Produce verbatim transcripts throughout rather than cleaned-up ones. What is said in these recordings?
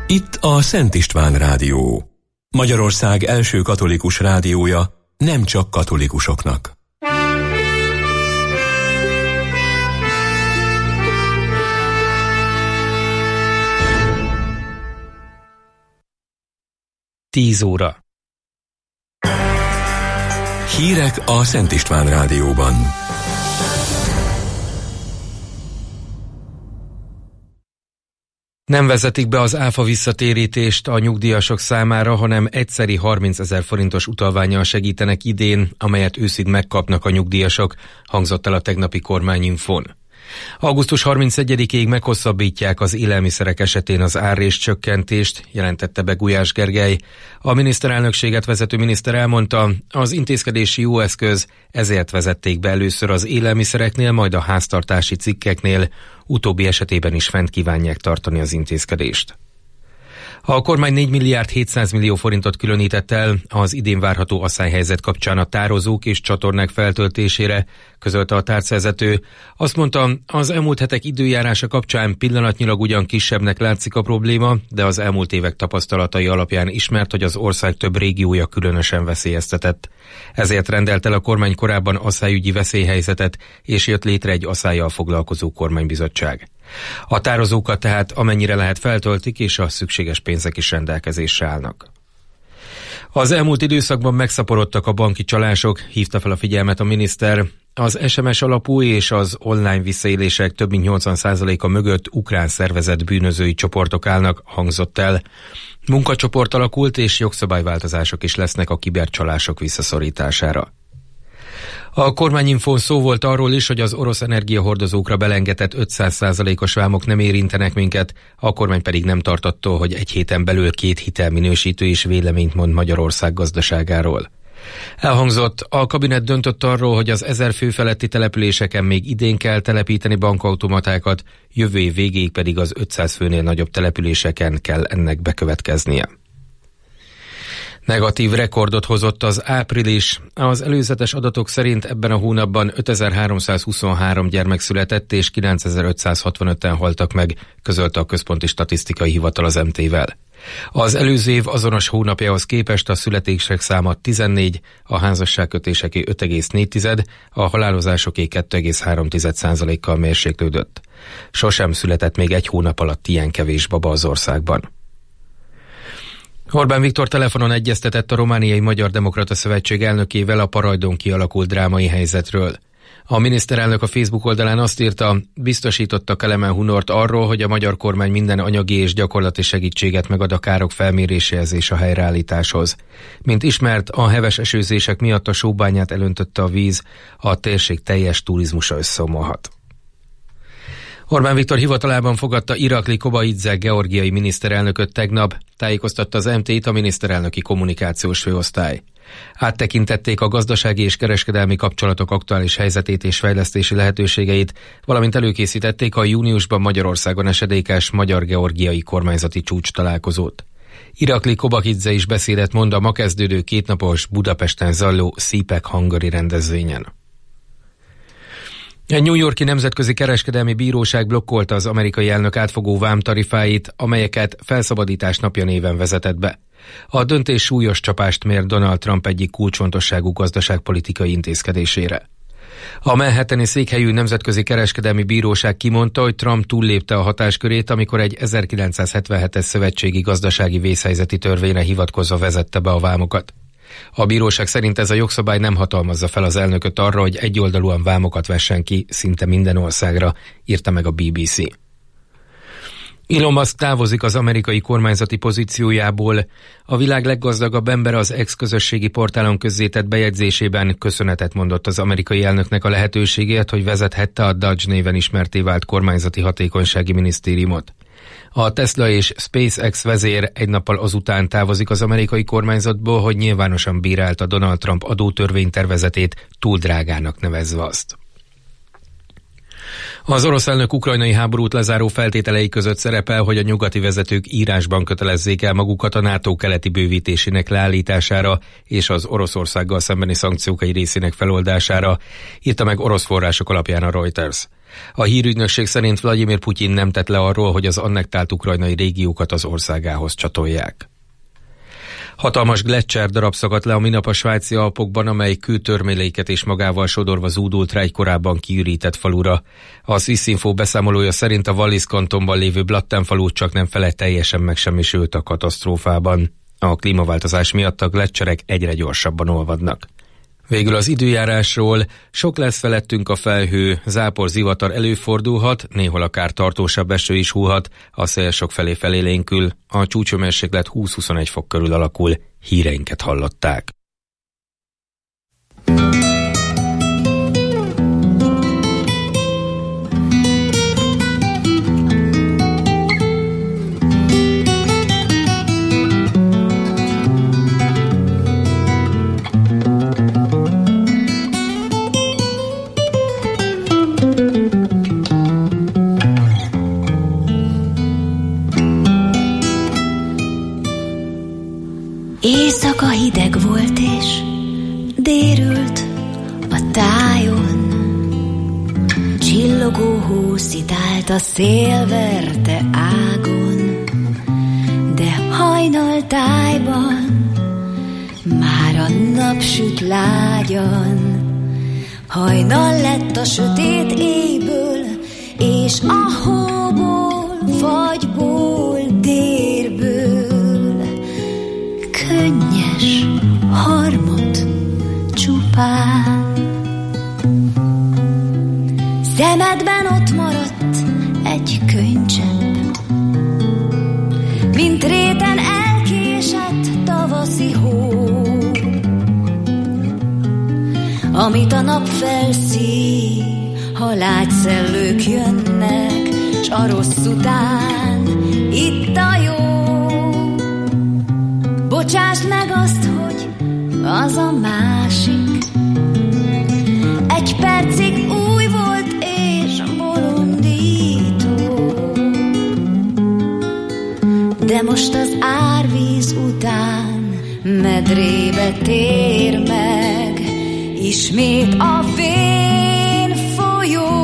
Itt a Szent István Rádió. Magyarország első katolikus rádiója, nem csak katolikusoknak. Tíz óra. Hírek a Szent István Rádióban. Nem vezetik be az áfa visszatérítést a nyugdíjasok számára, hanem egyszeri harmincezer forintos utalvánnyal segítenek idén, amelyet őszig megkapnak a nyugdíjasok, hangzott el a tegnapi kormányinfón. augusztus harmincegyedikéig meghosszabbítják az élelmiszerek esetén az árrés csökkentést, jelentette be Gulyás Gergely. A miniszterelnökséget vezető miniszter elmondta, az intézkedési jó eszköz, ezért vezették be először az élelmiszereknél, majd a háztartási cikkeknél, utóbbi esetében is fent kívánják tartani az intézkedést. A kormány négy milliárd hétszáz millió forintot különített el az idén várható asszályhelyzet kapcsán a tározók és csatornák feltöltésére, közölte a tárcavezető. Azt mondta, az elmúlt hetek időjárása kapcsán pillanatnyilag ugyan kisebbnek látszik a probléma, de az elmúlt évek tapasztalatai alapján ismert, hogy az ország több régiója különösen veszélyeztetett. Ezért rendelt el a kormány korábban asszályügyi veszélyhelyzetet, és jött létre egy asszállyal foglalkozó kormánybizottság. A tározókat tehát amennyire lehet feltöltik, és a szükséges pénzek is rendelkezésre állnak. Az elmúlt időszakban megszaporodtak a banki csalások, hívta fel a figyelmet a miniszter. Az es em es alapú és az online visszaélések több mint nyolcvan százaléka mögött ukrán szervezett bűnözői csoportok állnak, hangzott el. Munkacsoport alakult, és jogszabályváltozások is lesznek a kibercsalások visszaszorítására. A kormányinfón szó volt arról is, hogy az orosz energiahordozókra belengetett ötszáz százalékos vámok nem érintenek minket, a kormány pedig nem tart attól, hogy egy héten belül két hitelminősítő is véleményt mond Magyarország gazdaságáról. Elhangzott, a kabinet döntött arról, hogy az ezer fő feletti településeken még idén kell telepíteni bankautomatákat, jövő év végéig pedig az ötszáz főnél nagyobb településeken kell ennek bekövetkeznie. Negatív rekordot hozott az április. Az előzetes adatok szerint ebben a hónapban ötezer-háromszázhuszonhárom gyermek született és kilencezer-ötszázhatvanöten haltak meg, közölte a Központi Statisztikai Hivatal az em té-vel. Az előző év azonos hónapjához képest a születések száma tizennégy, a házasságkötéseké öt egész négy, a halálozásoké kettő egész három százalékkal mérséklődött. Sosem született még egy hónap alatt ilyen kevés baba az országban. Orbán Viktor telefonon egyeztetett a Romániai Magyar Demokrata Szövetség elnökével a Parajdon kialakult drámai helyzetről. A miniszterelnök a Facebook oldalán azt írta, biztosította Kelemen Hunort arról, hogy a magyar kormány minden anyagi és gyakorlati segítséget megad a károk felméréséhez és a helyreállításhoz. Mint ismert, a heves esőzések miatt a sóbányát elöntötte a víz, a térség teljes turizmusa összeomolhat. Orbán Viktor hivatalában fogadta Irakli Kobaidze georgiai miniszterelnököt tegnap, tájékoztatta az em té-t a miniszterelnöki kommunikációs főosztály. Áttekintették a gazdasági és kereskedelmi kapcsolatok aktuális helyzetét és fejlesztési lehetőségeit, valamint előkészítették a júniusban Magyarországon esedékes magyar-georgiai kormányzati csúcs találkozót. Irakli Kobaidze is beszédet mond a ma kezdődő kétnapos Budapesten zajló cé pek Hungary rendezvényen. Egy New York-i nemzetközi kereskedelmi bíróság blokkolta az amerikai elnök átfogó vámtarifáit, amelyeket felszabadítás napja néven vezetett be. A döntés súlyos csapást mér Donald Trump egyik kulcsfontosságú gazdaságpolitikai intézkedésére. A Manhattani székhelyű nemzetközi kereskedelmi bíróság kimondta, hogy Trump túllépte a hatáskörét, amikor egy ezerkilencszázhetvenhetes szövetségi gazdasági vészhelyzeti törvényre hivatkozva vezette be a vámokat. A bíróság szerint ez a jogszabály nem hatalmazza fel az elnököt arra, hogy egyoldalúan vámokat vessen ki szinte minden országra, írta meg a bé bé cé. Elon Musk távozik az amerikai kormányzati pozíciójából. A világ leggazdagabb embere az ex-közösségi portálon közzétett bejegyzésében köszönetet mondott az amerikai elnöknek a lehetőségért, hogy vezethette a Dodge néven ismertté vált kormányzati hatékonysági minisztériumot. A Tesla és SpaceX vezér egy nappal azután távozik az amerikai kormányzatból, hogy nyilvánosan bírálta Donald Trump adótörvénytervezetét, túl drágának nevezve azt. Az orosz elnök ukrajnai háborút lezáró feltételei között szerepel, hogy a nyugati vezetők írásban kötelezzék el magukat a NATO keleti bővítésének leállítására és az Oroszországgal szembeni szankciók egy részének feloldására, írta meg orosz források alapján a Reuters. A hírügynökség szerint Vladimir Putyin nem tett le arról, hogy az annektált ukrajnai régiókat az országához csatolják. Hatalmas gleccser darab szakadt le a minap a svájci Alpokban, amely kőtörmeléket és magával sodorva zúdult rá egy korábban kiürített falura. A Swiss Info beszámolója szerint a Wallis kantonban lévő Blatten falu csak nem fele teljesen megsemmisült a katasztrófában. A klímaváltozás miatt a gleccserek egyre gyorsabban olvadnak. Végül az időjárásról: sok lesz felettünk a felhő, zápor, zivatar előfordulhat, néhol akár tartósabb eső is húhat, a szél sokfelé felélénkül, a csúcshőmérséklet húsz-huszonegy fok körül alakul. Híreinket hallották. Éjszaka hideg volt és dérült a tájon, csillogó hó szitált a szél verte ágon, de hajnaltájban már a nap süt lágyan. Hajnal lett a sötét éjből, és a hóból, fagyból, dérből könnyes harmot csupán. Szemedben ott maradt egy könycsepp, mint réten elkésett tavaszi hó, amit a nap felszív, ha lágy szellők jönnek, s a rossz után itt a jó. Bocsásd meg azt, hogy az a másik egy percig új volt és bolondító, de most az árvíz után medrébe tér meg ismét a vén folyó.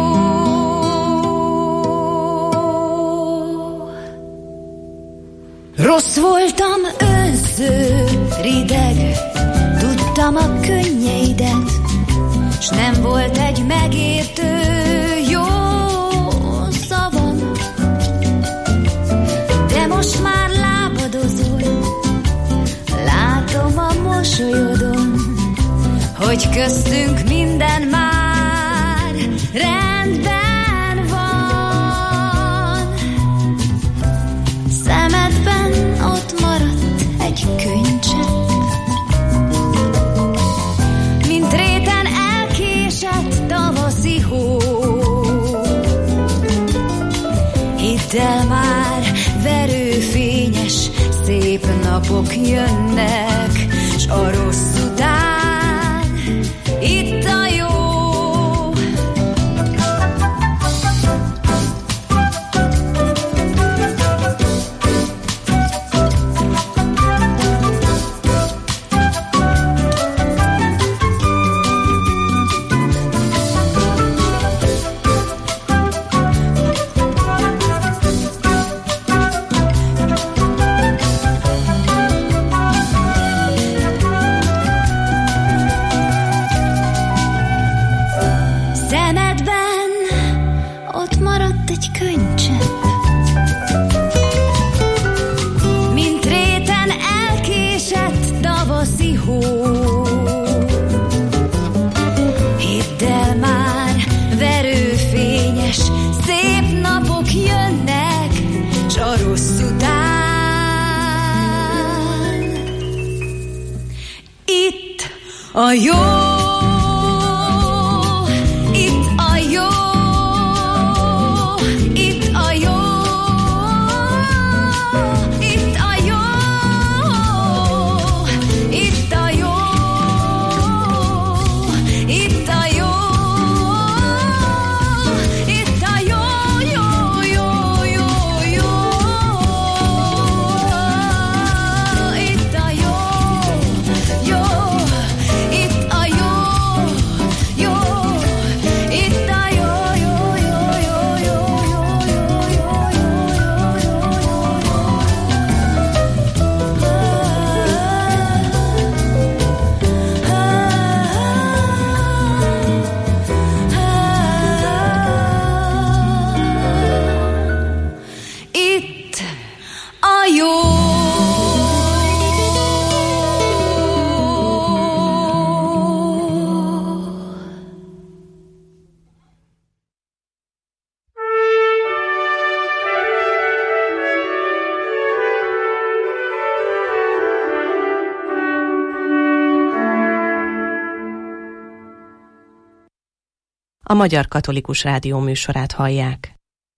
Rossz voltam, önző, rideg, tudtam a könnyeidet, s nem volt egy megértő jó szavam. De most már lábadozol, látom a mosolyodon, hogy köztünk minden már rendben van. Szemedben ott maradt egy könycsepp, mint réten elkésett tavaszi hó. Hidd el már, verőfényes, szép napok jönnek, s a rossz után itt a jó. A jó, itt a jó, itt a jó, itt a jó, itt a jó, itt a jó, a Magyar Katolikus Rádió műsorát hallják.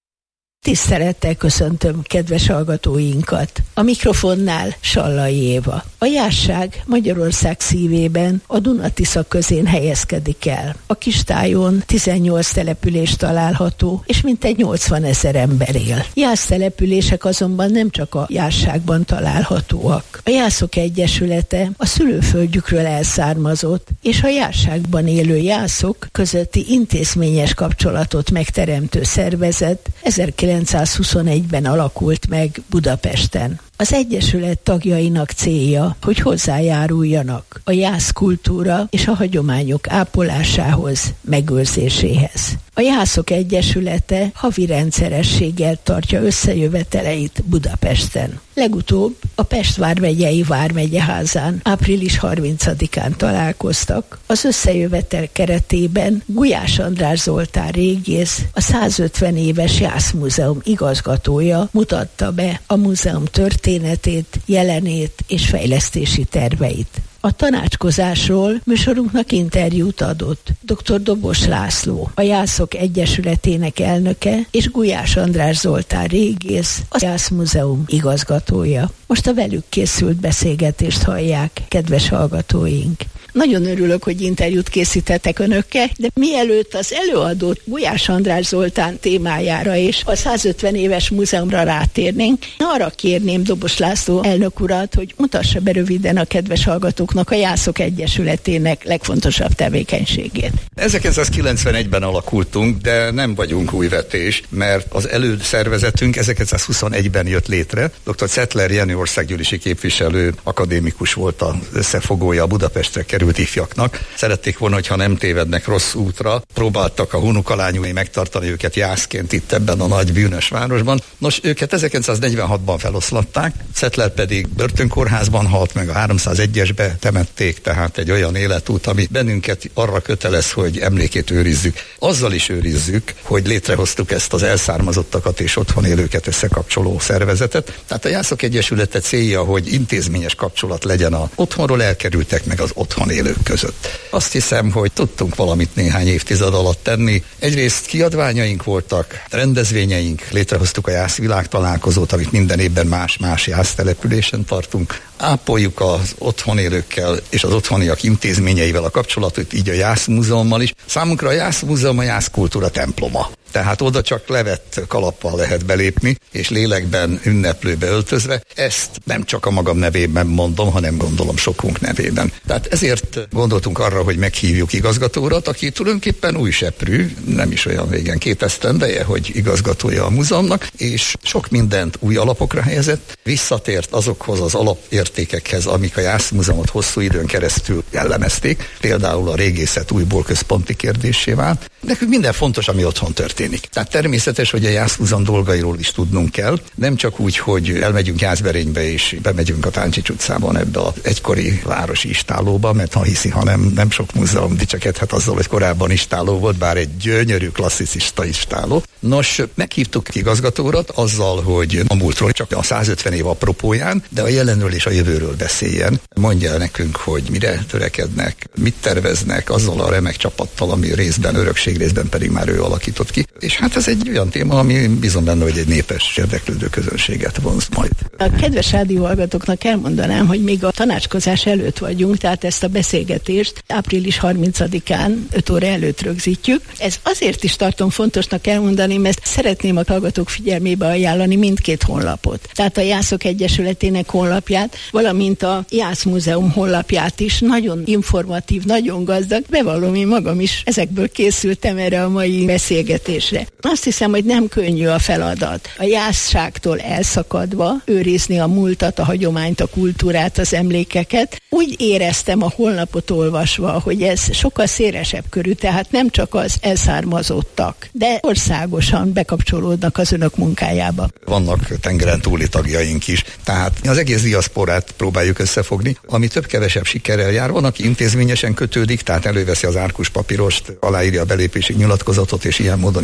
Tisztelettel köszöntöm kedves hallgatóinkat. A mikrofonnál Sallai Éva. A jásság Magyarország szívében, a Duna-Tisza közén helyezkedik el. A kistájon tizennyolc település található, és mintegy nyolcvan ezer ember él. Jásztelepülések azonban nem csak a jásságban találhatóak. A Jászok Egyesülete a szülőföldjükről elszármazott, és a jásságban élő jászok közötti intézményes kapcsolatot megteremtő szervezet ezerkilencszázhuszonegyben alakult meg Budapesten. Az Egyesület tagjainak célja, hogy hozzájáruljanak a jász kultúra és a hagyományok ápolásához, megőrzéséhez. A Jászok Egyesülete havi rendszerességgel tartja összejöveteleit Budapesten. Legutóbb a Pest vármegyei Vármegyeházán április harmincadikán találkoztak. Az összejövetel keretében Gulyás András Zoltán régész, a százötven éves Jászmúzeum igazgatója mutatta be a múzeum történetét, jelenét és fejlesztési terveit. A tanácskozásról műsorunknak interjút adott dr. Dobos László, a Jászok Egyesületének elnöke, és Gulyás András Zoltán régész, a Jászmúzeum igazgatója. Most a velük készült beszélgetést hallják, kedves hallgatóink. Nagyon örülök, hogy interjút készítettek önökkel, de mielőtt az előadó Gulyás András Zoltán témájára és a százötven éves múzeumra rátérnénk, arra kérném Dobos László elnök urat, hogy mutassa be röviden a kedves hallgatóknak a Jászok Egyesületének legfontosabb tevékenységét. ezerkilencszázkilencvenegyben alakultunk, de nem vagyunk újvetés, mert az előszervezetünk ezerkilencszázhuszonegyben jött létre. doktor Cettler Jenő országgyűlési képviselő, akadémikus volt az összefogója a Budapestre került ifjaknak. Szerették volna, hogyha nem tévednek rossz útra. Próbáltak a unokalányúi megtartani őket jászként itt ebben a nagy bűnös városban. Nos, őket ezerkilencszáznegyvenhatban feloszlatták, Cettler pedig börtönkórházban halt meg, a háromszázegyesbe temették, tehát egy olyan életút, ami bennünket arra kötelez, hogy emlékét őrizzük. Azzal is őrizzük, hogy létrehoztuk ezt az elszármazottakat és otthon élőket összekapcsoló szervezetet. Tehát a Jászok Egyesülete célja, hogy intézményes kapcsolat legyen az otthonról elkerültek meg az otthon élők között. Azt hiszem, hogy tudtunk valamit néhány évtized alatt tenni. Egyrészt kiadványaink voltak, rendezvényeink, létrehoztuk a Jász világtalálkozót, amit minden évben más-más jásztelepülésen tartunk. Ápoljuk az otthon élőkkel és az otthoniak intézményeivel a kapcsolatot, így a Jászmúzeummal is. Számunkra a Jászmúzeum a jászkultúra temploma. Tehát oda csak levett kalappal lehet belépni, és lélekben, ünneplőbe öltözve. Ezt nem csak a magam nevében mondom, hanem gondolom sokunk nevében. Tehát ezért gondoltunk arra, hogy meghívjuk igazgatórat, aki tulajdonképpen új seprű, nem is olyan régen, két esztendeje, hogy igazgatója a múzeumnak, és sok mindent új alapokra helyezett, visszatért azokhoz az alapértékekhez, amik a Jászmúzeumot hosszú időn keresztül jellemezték, például a régészet újból központi kérdéssé vált. Nekünk minden fontos, ami otthon történik. Tehát természetes, hogy a Jászmúzeum dolgairól is tudnunk kell, nem csak úgy, hogy elmegyünk Jászberénybe és bemegyünk a Táncsics utcában ebbe az egykori városi istállóba, mert ha hiszi, hanem nem sok múzeum dicsekedhet azzal, hogy korábban istáló volt, bár egy gyönyörű klasszicista istáló. Nos, meghívtuk igazgatórat azzal, hogy a múltról csak a százötven év apropóján, de a jelenről és a jövőről beszéljen. Mondja el nekünk, hogy mire törekednek, mit terveznek azzal a remek csapattal, ami részben örökség, részben pedig már ő alakított ki. És hát ez egy olyan téma, ami bízom benne, hogy egy népes érdeklődő közönséget vonz majd. A kedves rádióhallgatóknak elmondanám, hogy még a tanácskozás előtt vagyunk, tehát ezt a beszélgetést április harmincadikán öt óra előtt rögzítjük. Ez azért is tartom fontosnak elmondani, mert szeretném a hallgatók figyelmébe ajánlani mindkét honlapot. Tehát a Jászok Egyesületének honlapját, valamint a Jászmúzeum honlapját is. Nagyon informatív, nagyon gazdag. Bevallom, én magam is ezekből készültem erre a mai beszélgetésre. Azt hiszem, hogy nem könnyű a feladat. A jászságtól elszakadva őrizni a múltat, a hagyományt, a kultúrát, az emlékeket. Úgy éreztem a honlapot olvasva, hogy ez sokkal szélesebb körű, tehát nem csak az elszármazottak, de országosan bekapcsolódnak az önök munkájába. Vannak tengeren túli tagjaink is, tehát az egész diaszporát próbáljuk összefogni, ami több-kevesebb sikerrel jár. Van, aki intézményesen kötődik, tehát előveszi az árkus papírost, aláírja a belépési nyilatkozatot, és ilyen módon is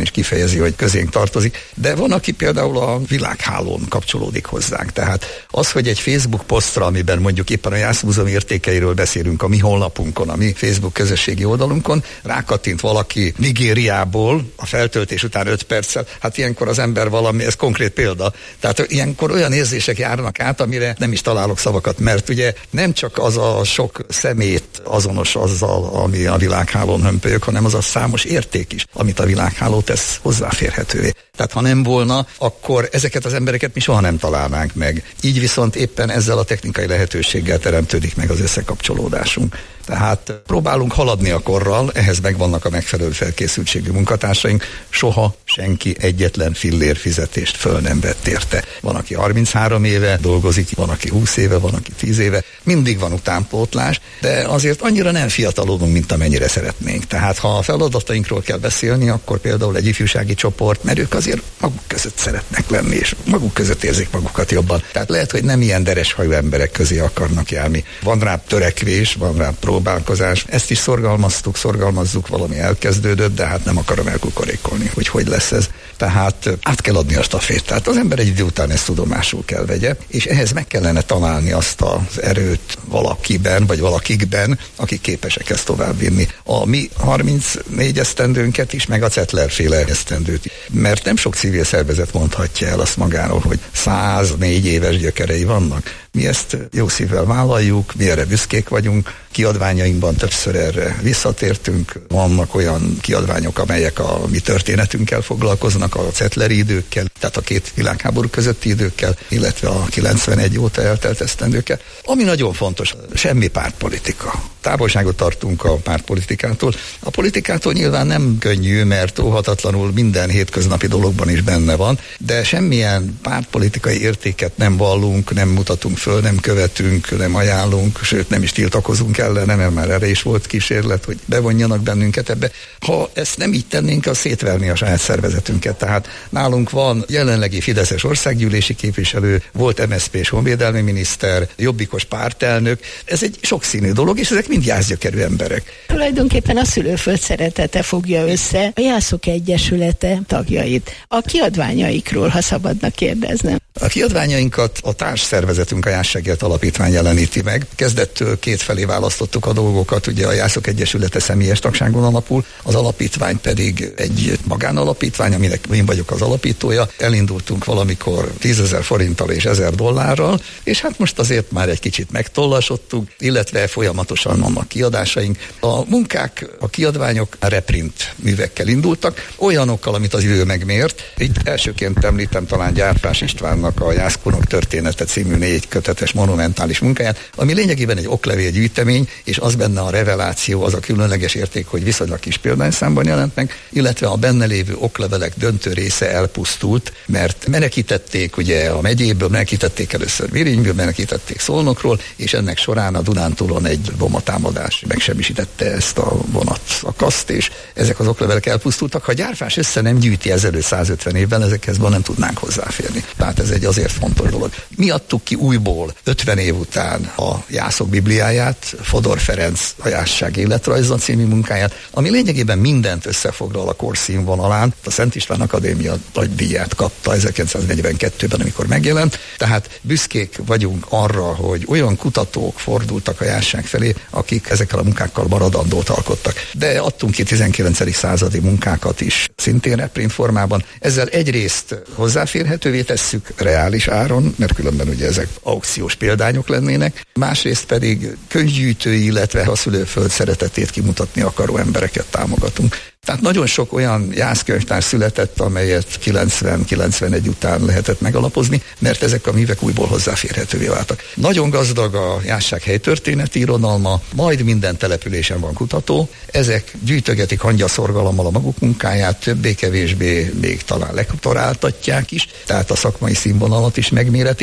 és kifejezi, hogy közénk tartozik, de van, aki például a világhálón kapcsolódik hozzánk. Tehát az, hogy egy Facebook posztra, amiben mondjuk éppen a Jászmúzeum értékeiről beszélünk a mi honlapunkon, a mi Facebook közösségi oldalunkon, rákattint valaki Nigériából a feltöltés után öt perccel, hát ilyenkor az ember valami, ez konkrét példa, tehát ilyenkor olyan érzések járnak át, amire nem is találok szavakat, mert ugye nem csak az a sok szemét azonos azzal, ami a világhálón hömpölyög, hanem az a számos érték is, amit a világháló tesz hozzáférhetővé. Tehát ha nem volna, akkor ezeket az embereket mi soha nem találnánk meg. Így viszont éppen ezzel a technikai lehetőséggel teremtődik meg az összekapcsolódásunk. Tehát próbálunk haladni a korral, ehhez megvannak a megfelelő felkészültségű munkatársaink, soha senki egyetlen fillér fizetést föl nem vett érte. Van, aki harminchárom éve dolgozik, van, aki húsz éve, van, aki tíz éve, mindig van utánpótlás, de azért annyira nem fiatalodunk, mint amennyire szeretnénk. Tehát ha a feladatainkról kell beszélni, akkor például egy ifjúsági csoport, mert ők azért maguk között szeretnek lenni, és maguk között érzik magukat jobban. Tehát lehet, hogy nem ilyen dereshajú emberek közé akarnak járni. Van rá törekvés, van rá próbálkozás. Ezt is szorgalmaztuk, szorgalmazzuk, valami elkezdődött, de hát nem akarom elkukorékolni, hogy hogy lesz ez. Tehát át kell adni a stafétát. Az ember egy idő után ezt tudomásul kell vegye, és ehhez meg kellene találni azt az erőt valakiben, vagy valakikben, akik képesek ezt továbbvinni. A mi harmincnégy esztendőnket is, meg a Cettler-féle esztendőt is. Mert nem sok civil szervezet mondhatja el azt magáról, hogy száznégy éves gyökerei vannak. Mi ezt jó szívvel vállaljuk, mi erre büszkék vagyunk, kiadványainkban többször erre visszatértünk, vannak olyan kiadványok, amelyek a mi történetünkkel foglalkoznak, a Cettleri időkkel, tehát a két világháború közötti időkkel, illetve a kilencvenegy óta eltelt esztendőkkel. Ami nagyon fontos, semmi pártpolitika. Távolságot tartunk a pártpolitikától. A politikától nyilván nem könnyű, mert óhatatlanul minden hétköznapi dologban is benne van, de semmilyen pártpolitikai értéket nem vallunk, nem mutatunk föl, nem követünk, nem ajánlunk, sőt nem is tiltakozunk ellene, mert már erre is volt kísérlet, hogy bevonjanak bennünket ebbe. Ha ezt nem így tennénk, az szétverni a saját szervezetünket. Tehát nálunk van jelenlegi fideszes országgyűlési képviselő, volt em es zé pés honvédelmi miniszter, jobbikos pártelnök. Ez egy sokszínű dolog, és ezek mind jászgyökerű emberek. Tulajdonképpen a szülőföld szeretete fogja össze a Jászok Egyesülete tagjait. A kiadványaikról, ha szabadna kérdeznem. A kiadványainkat a társszervezetünk, a Jászsegélt Alapítvány jeleníti meg. Kezdettől kétfelé választottuk a dolgokat, ugye a Jászok Egyesülete személyes tagságon alapul, az alapítvány pedig egy magánalapítvány, aminek én vagyok az alapítója. Elindultunk valamikor tízezer forinttal és ezer dollárral, és hát most azért már egy kicsit megtollasodtunk, illetve folyamatosan vannak kiadásaink. A munkák, a kiadványok a reprint művekkel indultak, olyanokkal, amit az idő megmért. Itt elsőként említem talán Gyárpás Istvánnak a Jászkunok története című négy kötetes monumentális munkáját, ami lényegében egy oklevél gyűjtemény, és az benne a reveláció, az a különleges érték, hogy viszonylag kis példányszámban jelent meg, illetve a benne lévő oklevelek döntő része elpusztult, mert menekítették ugye a megyéből, menekítették először Virinyből, menekítették Szolnokról, és ennek során a Dunántúlon egy bombatámadás megsemmisítette ezt a vonatszakaszt, és ezek az oklevelek elpusztultak. Ha Gyárfás össze nem gyűjti ezelőtt százötven évvel, ezekhez nem tudnánk hozzáférni. Tehát ez egy azért fontos dolog. Mi adtuk ki újból ötven év után a Jászok Bibliáját, Fodor Ferenc a Jászság életrajza című munkáját, ami lényegében mindent összefoglal a korszínvonalán. A Szent István Akadémia nagy díját kapta ezerkilencszáznegyvenkettőben, amikor megjelent. Tehát büszkék vagyunk arra, hogy olyan kutatók fordultak a Jászság felé, akik ezekkel a munkákkal maradandót alkottak. De adtunk ki tizenkilencedik századi munkákat is, szintén reprint formában. Ezzel egyrészt hozzáférhetővé tesszük reális áron, mert különben ugye ezek aukciós példányok lennének, másrészt pedig könyvgyűjtői, illetve a szülőföld szeretetét kimutatni akaró embereket támogatunk. Tehát nagyon sok olyan jászkönyvtár született, amelyet kilencven-kilencvenegy után lehetett megalapozni, mert ezek a művek újból hozzáférhetővé váltak. Nagyon gazdag a Jászság helytörténeti irodalma, majd minden településen van kutató, ezek gyűjtögetik hangyaszorgalommal a maguk munkáját, többé-kevésbé még talán lektoráltatják is, tehát a szakmai színvonalat is megméretik.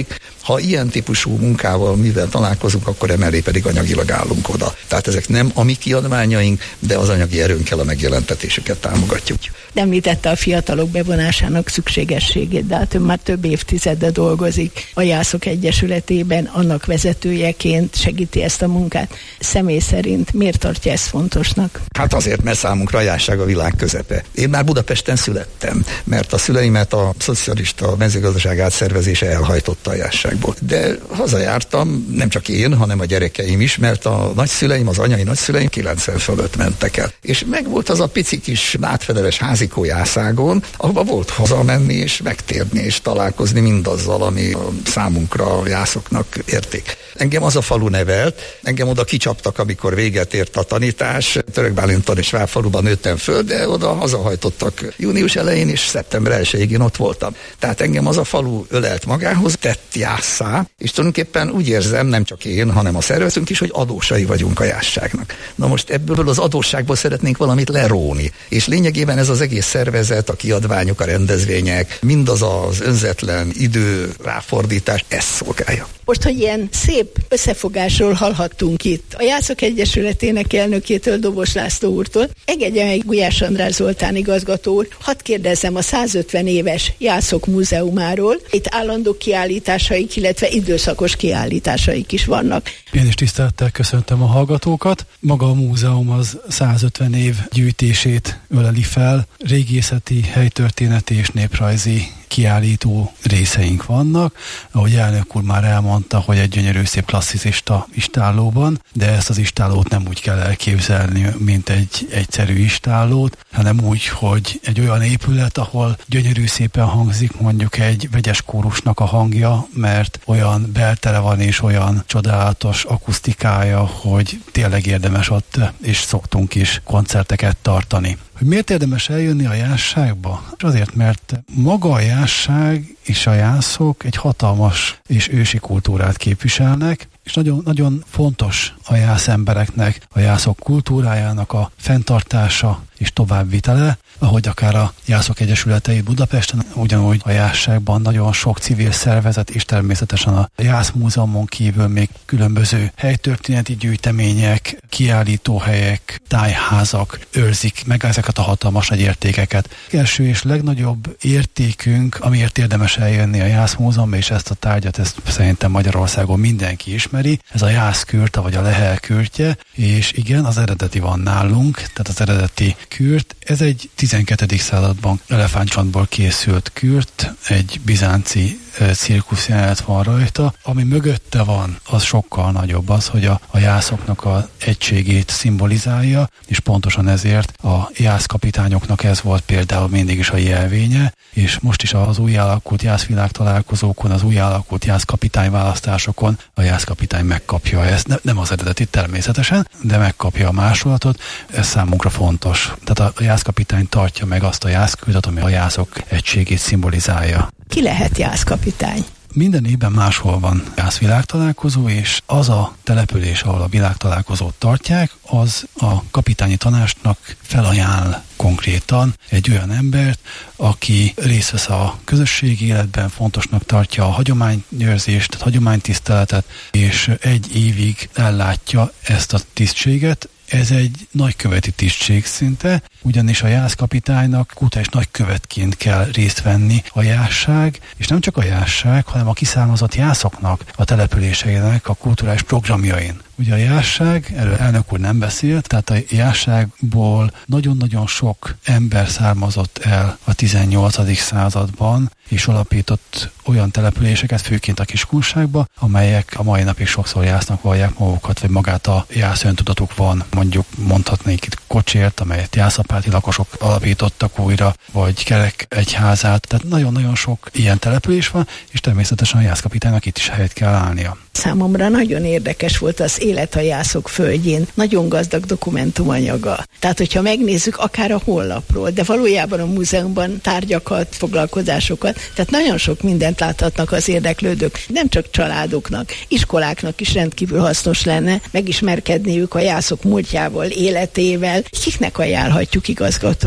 Ha ilyen típusú munkával, mivel találkozunk, akkor emellé pedig anyagilag állunk oda. Tehát ezek nem a mi kiadványaink, de az anyagi erőnkkel a megjelentetésüket támogatjuk. Említette a fiatalok bevonásának szükségességét, de hát ön már több évtizede dolgozik a Jászok Egyesületében, annak vezetőjeként segíti ezt a munkát. Személy szerint miért tartja ezt fontosnak? Hát azért, mert számunkra a Jászság a világ közepe. Én már Budapesten születtem, mert a szüleimet a szocialista mezőgazdaság átszervezése elhajtotta a Jászságból. De hazajártam, nem csak én, hanem a gyerekeim is, mert a nagyszüleim, az anyai nagyszüleim kilencven fölött mentek el. És megvolt az a pici kis nátfedeles házikó Jászágon, ahova volt hazamenni és megtérni és találkozni mindazzal, ami a számunkra a jászoknak érték. Engem az a falu nevelt, engem oda kicsaptak, amikor véget ért a tanítás. Török Bálinton és Várfaluban nőttem föl, de oda hazahajtottak június elején, és szeptember elsejéig én ott voltam. Tehát engem az a falu ölelt magához, tett Jásszá, és tulajdonképpen úgy érzem, nem csak én, hanem a szervezetünk is, hogy adósai vagyunk a Jászságnak. Na most ebből az adósságból szeretnénk valamit leróni. És lényegében ez az egész szervezet, a kiadványok, a rendezvények, mindaz az önzetlen idő ráfordítás, ezt szolgálja. Most, hogy ilyen szép összefogásról hallhattunk itt, a Jászok Egyesületének elnökétől, Dobos László úrtól, engedje meg Gulyás András Zoltán igazgató úr, hadd kérdezzem a százötven éves Jászok Múzeumáról. Itt állandó kiállításaik, illetve időszakos kiállításaik is vannak. Én is tisztelettel köszöntöm a hallgatókat. Maga a múzeum az százötven év gyűjtését öleli fel, régészeti, helytörténeti és néprajzi kiállító részeink vannak. Ahogy elnök úr már elmondta, hogy egy gyönyörű szép klasszicista istállóban, de ezt az istállót nem úgy kell elképzelni, mint egy egyszerű istállót, hanem úgy, hogy egy olyan épület, ahol gyönyörű szépen hangzik mondjuk egy vegyes kórusnak a hangja, mert olyan beltere van és olyan csodálatos akusztikája, hogy tényleg érdemes ott, és szoktunk is koncerteket tartani. Hogy miért érdemes eljönni a Jászságba? Azért, mert maga a Jászság és a jászok egy hatalmas és ősi kultúrát képviselnek, és nagyon, nagyon fontos a jász embereknek, a jászok kultúrájának a fenntartása és továbbvitele, ahogy akár a Jászok Egyesületei Budapesten, ugyanúgy a Jászságban nagyon sok civil szervezet, és természetesen a Jászmúzeumon kívül még különböző helytörténeti gyűjtemények, kiállítóhelyek, tájházak őrzik meg ezeket a hatalmas nagy értékeket. Első és legnagyobb értékünk, amiért érdemes eljönni a Jászmúzeumba, és ezt a tárgyat, ezt szerintem Magyarországon mindenki ismeri, ez a jászkürte, vagy a Lehel kürtje, és igen, az eredeti van nálunk, tehát az eredeti kürt. Ez egy tizenkettedik században elefántcsontból készült kürt, egy bizánci e, cirkuszjelenet van rajta. Ami mögötte van, az sokkal nagyobb, az, hogy a, a jászoknak az egységét szimbolizálja, és pontoson ezért a jászkapitányoknak ez volt például mindig is a jelvénye, és most is az új alakult jászvilág találkozókon, az új alakult jászkapitány választásokon a jászkapitány megkapja ezt. Ne, nem az eredeti természetesen, de megkapja a másolatot. Ez számunkra fontos. Tehát a jászkapitány tartja meg azt a jászkürtet, ami a jászok egységét szimbolizálja. Ki lehet jászkapitány? Minden évben máshol van jászvilágtalálkozó, és az a település, ahol a világtalálkozót tartják, az a kapitányi tanácsnak felajánl konkrétan egy olyan embert, aki részt vesz a közösségi életben, fontosnak tartja a hagyományőrzést, a hagyománytiszteletet, és egy évig ellátja ezt a tisztséget. Ez egy nagyköveti tisztség szinte, ugyanis a jászkapitánynak kulturális nagykövetként kell részt venni a Jászság, és nem csak a Jászság, hanem a kiszármazott jászoknak, a településeinek a kulturális programjain. Ugye a Jászság, erről elnök úr nem beszélt, tehát a Jászságból nagyon-nagyon sok ember származott el a tizennyolcadik században, és alapított olyan településeket, főként a Kiskunságba, amelyek a mai napig sokszor jásznak vallják magukat, vagy magát a jász öntudatuk van. Mondjuk mondhatnék itt Kocsért, amelyet jászapáti lakosok alapítottak újra, vagy Kerek egyházát. Tehát nagyon-nagyon sok ilyen település van, és természetesen a jászkapitánynak itt is helyet kell állnia. Számomra nagyon érdekes volt az Élet a jászok földjén, nagyon gazdag dokumentumanyaga. Tehát, hogyha megnézzük akár a honlapról, de valójában a múzeumban tárgyakat, foglalkozásokat, tehát nagyon sok mindent láthatnak az érdeklődők, nem csak családoknak, iskoláknak is rendkívül hasznos lenne megismerkedniük a jászok múltjával, életével. Kiknek ajánlhatjuk, igazgató úr?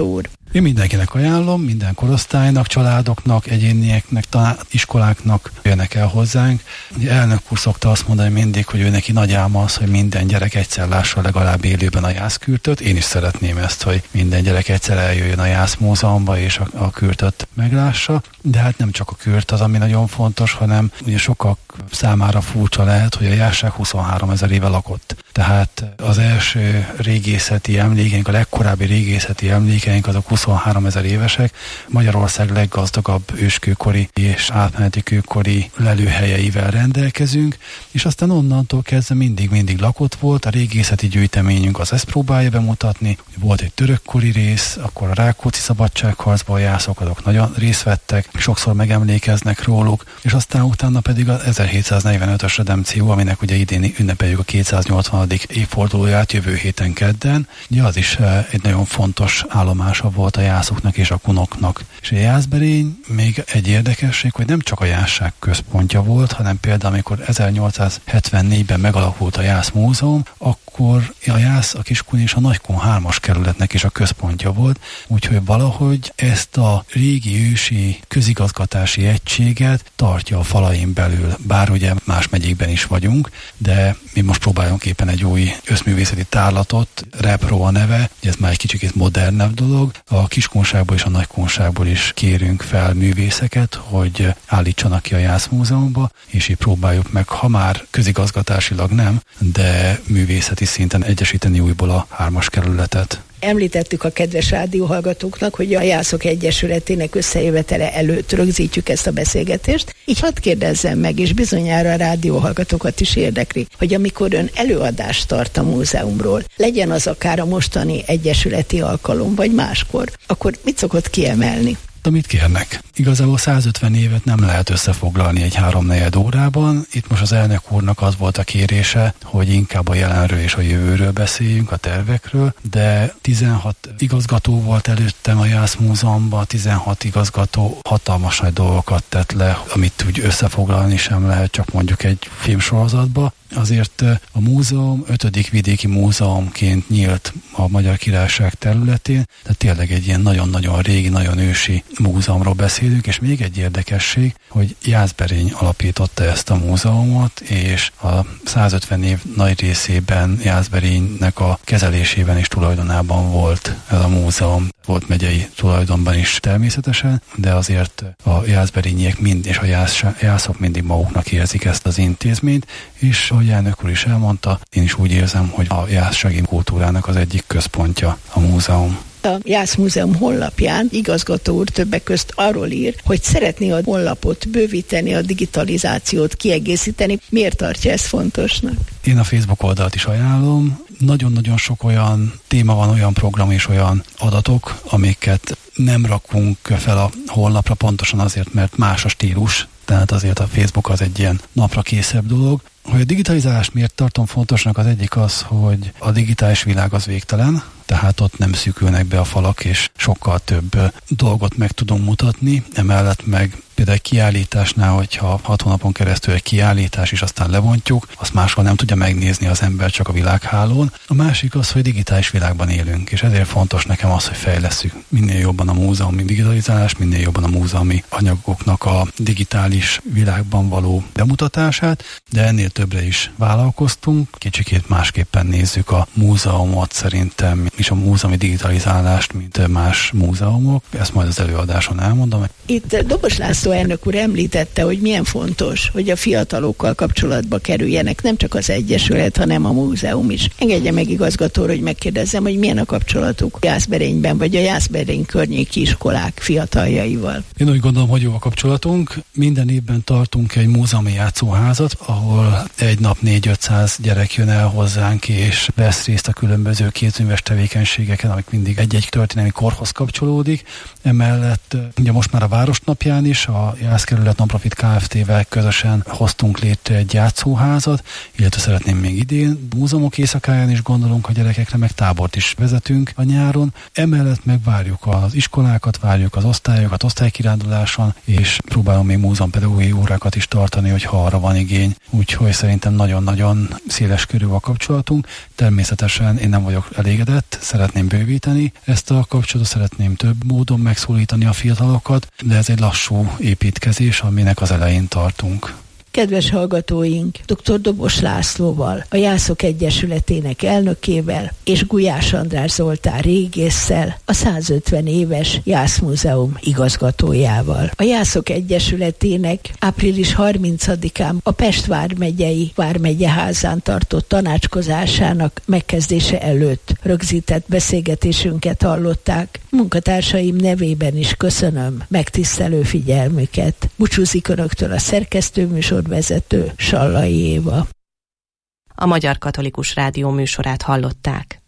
Én mindenkinek ajánlom, minden korosztálynak, családoknak, egyénieknek, iskoláknak jönnek el hozzánk. Ugye elnök úr szokta azt mondani mindig, hogy ő neki nagy álma az, hogy minden gyerek egyszer lássa legalább élőben a jászkürtöt. Én is szeretném ezt, hogy minden gyerek egyszer eljöjjön a Jász Múzeumba és a, a kürtöt meglássa. De hát nem csak a kürt az, ami nagyon fontos, hanem ugye sokak számára furcsa lehet, hogy a Jászság huszonhárom ezer éve lakott. Tehát az első régészeti emlékeink, a legkorábbi régészeti emlékeink azok huszonhárom ezer évesek. Magyarország leggazdagabb őskőkori és átmeneti kőkori lelőhelyeivel rendelkezünk, és aztán onnantól kezdve mindig-mindig lakott volt. A régészeti gyűjteményünk az ezt próbálja bemutatni. Volt egy törökkori rész, akkor a Rákóczi szabadságharcban a jászok azok nagyon részt vettek, sokszor megemlékeznek róluk, és aztán utána pedig az ezerhétszáznegyvenötös redempció, aminek ugye idén ünnepeljük a kétszáznyolcvanadik évfordulóját jövő héten kedden. Ugye az is egy nagyon fontos állomása volt a jászoknak és a kunoknak. És a Jászberény még egy érdekesség, hogy nem csak a Jászság központja volt, hanem például amikor ezernyolcszázhetvennégyben megalakult a Jász Múzeum, akkor a Jász, a Kiskun és a Nagykun hármas kerületnek is a központja volt, úgyhogy valahogy ezt a régi ősi közigazgatási egységet tartja a falain belül, bár ugye más megyékben is vagyunk, de mi most próbálunk éppen egy új összművészeti tárlatot, Repro a neve, ugye ez már egy kicsit modernebb dolog, a Kiskunságból és a Nagykunságból is kérünk fel művészeket, hogy állítsanak ki a Jász Múzeumba, és így próbáljuk meg, ha már közigazgatásilag nem, de művészeti szinten egyesíteni újból a hármas kerületet. Említettük a kedves rádióhallgatóknak, hogy a Jászok Egyesületének összejövetele előtt rögzítjük ezt a beszélgetést. Így hadd kérdezzem meg, és bizonyára a rádióhallgatókat is érdekli, hogy amikor ön előadást tart a múzeumról, legyen az akár a mostani egyesületi alkalom, vagy máskor, akkor mit szokott kiemelni? Amit kérnek. Igazából százötven évet nem lehet összefoglalni egy háromnegyed órában. Itt most az elnök úrnak az volt a kérése, hogy inkább a jelenről és a jövőről beszéljünk, a tervekről, de tizenhat igazgató volt előttem a Jász Múzeumban, tizenhat igazgató hatalmas nagy dolgokat tett le, amit úgy összefoglalni sem lehet, csak mondjuk egy filmsorozatba. Azért a múzeum ötödik vidéki múzeumként nyílt a Magyar Királyság területén, de tényleg egy ilyen nagyon-nagyon régi, nagyon ősi múzeumról beszélünk, és még egy érdekesség, hogy Jászberény alapította ezt a múzeumot, és a százötven év nagy részében Jászberénynek a kezelésében és tulajdonában volt ez a múzeum. Volt megyei tulajdonban is természetesen, de azért a jászberényiek mind, és a jász, jászok mindig maguknak érzik ezt az intézményt, és ahogy elnök úr is elmondta, én is úgy érzem, hogy a jászsági kultúrának az egyik központja a múzeum. A Jász Múzeum honlapján igazgató úr többek közt arról ír, hogy szeretné a honlapot bővíteni, a digitalizációt kiegészíteni. Miért tartja ezt fontosnak? Én a Facebook oldalt is ajánlom. Nagyon-nagyon sok olyan téma van, olyan program és olyan adatok, amiket nem rakunk fel a honlapra pontosan azért, mert más a stílus. Tehát azért a Facebook az egy ilyen napra készebb dolog. Hogy a digitalizálást miért tartom fontosnak, az egyik az, hogy a digitális világ az végtelen, tehát ott nem szűkülnek be a falak, és sokkal több dolgot meg tudunk mutatni. Emellett meg például egy kiállításnál, hogyha hat hónapon keresztül egy kiállítás is aztán levontjuk, azt máshol nem tudja megnézni az ember, csak a világhálón. A másik az, hogy digitális világban élünk, és ezért fontos nekem az, hogy fejlesszük minél jobban a múzeumi digitalizálást, minél jobban a múzeumi anyagoknak a digitális világban való bemutatását, de ennél többre is vállalkoztunk. Kicsikét másképpen nézzük a múzeumot szerintem, és a múzeumi digitalizálást, mint más múzeumok. Ezt majd az előadáson elmondom. Itt Dobos László elnök úr említette, hogy milyen fontos, hogy a fiatalokkal kapcsolatba kerüljenek, nem csak az Egyesület, hanem a múzeum is. Engedje meg igazgató, hogy megkérdezzem, hogy milyen a kapcsolatuk Jászberényben, vagy a Jászberény környéki iskolák fiataljaival. Én úgy gondolom, hogy jó a kapcsolatunk. Minden évben tartunk egy múzeumi játszóházat, ahol egy nap négy-ötszáz gyerek jön el hozzánk, és vesz részt a különböző kézműves tevékenységeken, amik mindig egy-egy történelmi korhoz kapcsolódik. Emellett ugye most már a Városnapján is, a a Jászkerület Nonprofit Kft-vel közösen hoztunk létre egy játszóházat, illetve szeretném még idén múzeumok éjszakáján is gondolunk a gyerekekre, meg tábort is vezetünk a nyáron. Emellett meg várjuk az iskolákat, várjuk az osztályokat osztálykiránduláson, és próbálom még múzeumpedagógiai órákat is tartani, hogyha arra van igény. Úgyhogy szerintem nagyon-nagyon széles körű a kapcsolatunk. Természetesen én nem vagyok elégedett, szeretném bővíteni ezt a kapcsolatot, szeretném több módon megszólítani a fiatalokat, de ez egy lassú építkezés, aminek az elején tartunk. Kedves hallgatóink, dr. Dobos Lászlóval, a Jászok Egyesületének elnökével és Gulyás András Zoltán régésszel, a százötven éves Jászmúzeum igazgatójával. A Jászok Egyesületének április harmincadikán a Pest vármegyei Vármegyeházán tartott tanácskozásának megkezdése előtt rögzített beszélgetésünket hallották. Munkatársaim nevében is köszönöm megtisztelő figyelmüket. Búcsúzik önöktől a szerkesztőműsor vezető Sallai Éva. A Magyar Katolikus Rádió műsorát hallották.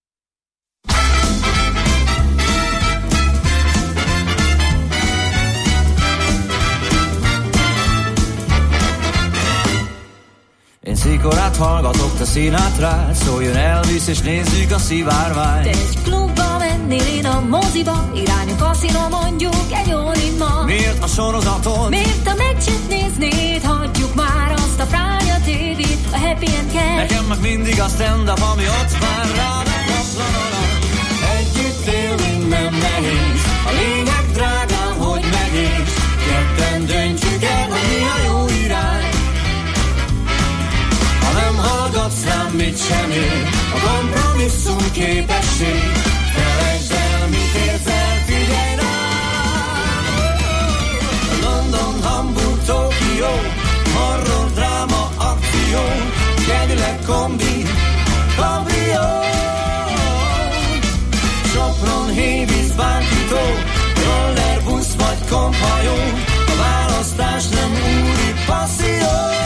Én szikorát hallgatok, te színátrát, szóljon Elvis és nézzük a szivárványt. Te egy klubba mennél, én a moziba, irány a kaszino, mondjuk egy olimma. Miért a sorozaton? Miért a meccset néznéd, hagyjuk már azt a fránya tévét, a happy end kell. Nekem meg mindig a stand-up, ami ott vár rá, együtt élni nem nehéz, a lényeg drágán, hogy megész. Ketten döntjük el, hogy mi a jó irány. Ha nem hallgatsz rám, mit sem ér, a kompromisszum képesség. Felejtsd el, mit érzel, figyelj rám. London, Hamburg, Tokió, horror, dráma, akció, Cadillac, kombi, kabrió. Sopron, Hévíz, Bánkító, roller, busz vagy komphajó, a választás nem úri passzió.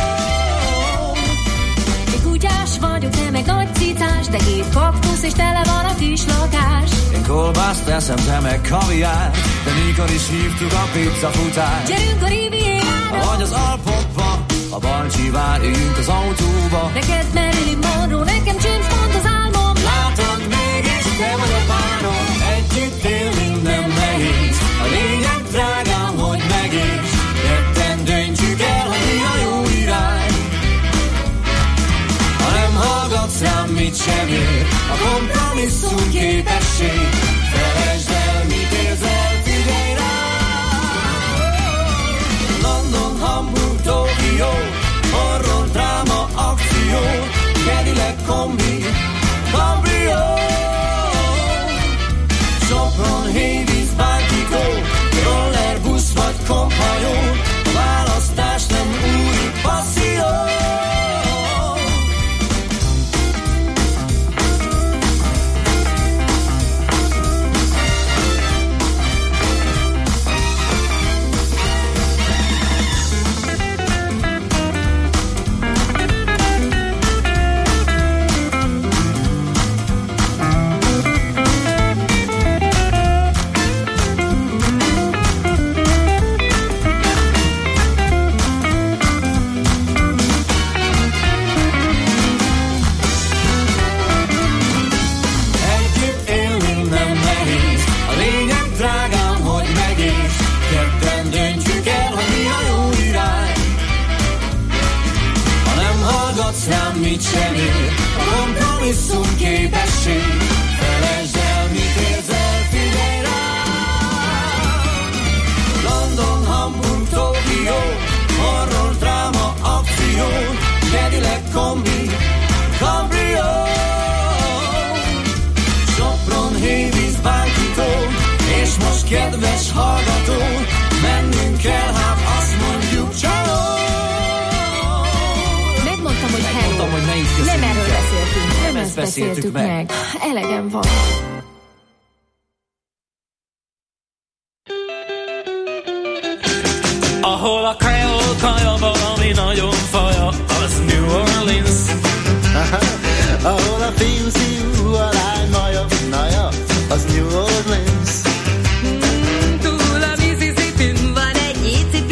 Kutyás vagyok, te meg nagy cicás, de két kaktusz és tele van a kis lakás. Én kolbászt teszem, te meg kaviár, de mikor is hívtuk a pizzafutást. Gyerünk a Rivierára, vagy az Alpokba, a Balcsi vár, üljünk az autóba. Neked Marilyn Monroe, nekem James Bond az álmom. Látod mégis, te vagy a párom, együtt élni nem nehéz, a lényeg drágám, hogy megész. Ketten döntjük el, hogy mi a jó irány. Ha nem hallgatsz rám, mit sem ér, a kompromisszum képesség. Felejtsd el, mit érzel, figyelj rám. London, Hamburg, Tokió, horror, dráma, akció, Cadillac, kombi, kabrió. Sopron, Hévíz, Bánkító, roller, busz vagy komphajó, a választás nem úri passzió. Rám mit sem ér, a kompromisszum képesség. Felejtsd el, mit érzel, figyelj rám. London, Hamburg, Tokió, horror, dráma, akció, Cadillac, kombi, kabrió. Sopron, Hévíz, Bánkító, és most kedves hallgató, mennünk kell, hát azt mondjuk csaló. Hogy Mondtam, hogy ne így nem erről beszéltünk, nem, nem ezt beszéltük, beszéltük meg. meg. Elegem van. Ahol a Creole kaja valami nagyon faja, az New Orleans. Ahol a fiú-szívú a lány maja, naja, az New Orleans. Mm, túl a Mississippi van egy icip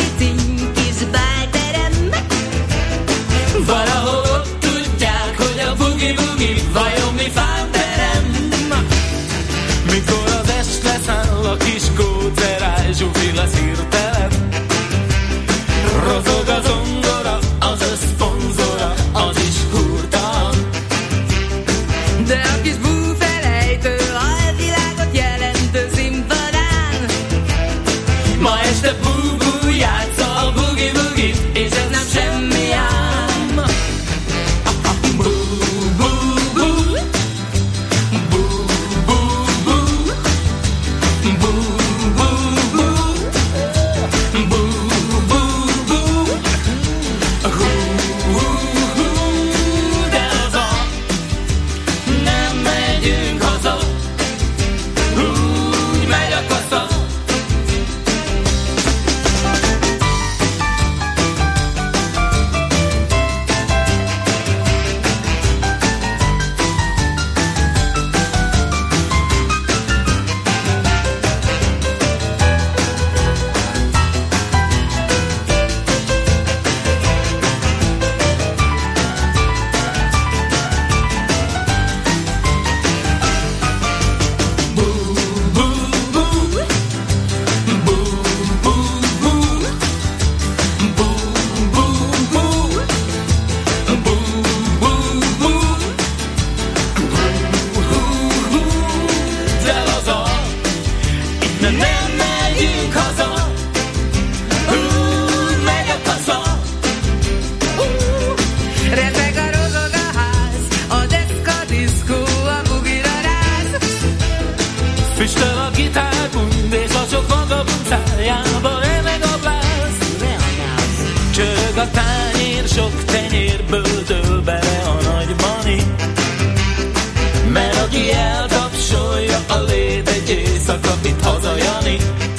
Pörög a tányér, sok tenyérből dől bele a nagy Mani. Mert aki eltapsolja a lét, egy éjszaka vitt haza Jani.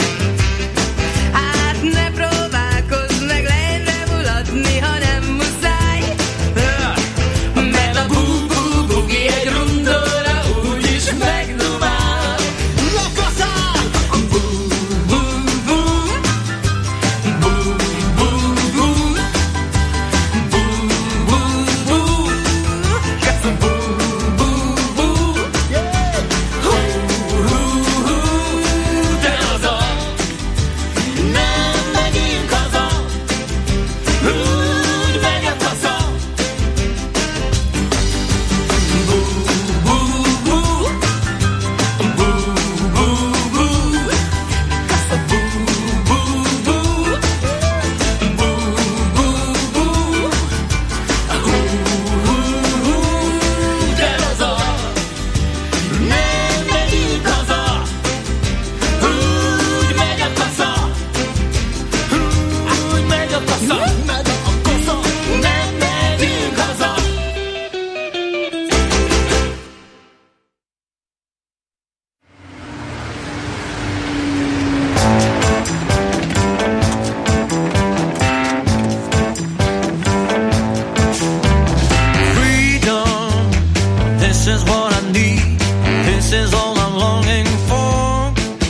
Hát ne próbálkozz meg lejre mulatni, ha nem muszáj. Mert a bú-bú-bugi egy rundóra úgyis megdumál. Lekaszál! Bú-bú-bú, bú-bú-bú, bú-bú-bú, kasz bú-bú-bú, hú-hú-hú, de haza, nem megyünk haza, úgy megy a kasza. Bú-bú-bú, bú-bú-bú, kasz bú-bú-bú, bú-bú-bú, hú-hú-hú, de haza, nem megyünk haza, úgy megy a kasza, úgy megy a kasza, megy a kasza, nem megyünk haza. Freedom, this is what I need. This is all I'm longing for.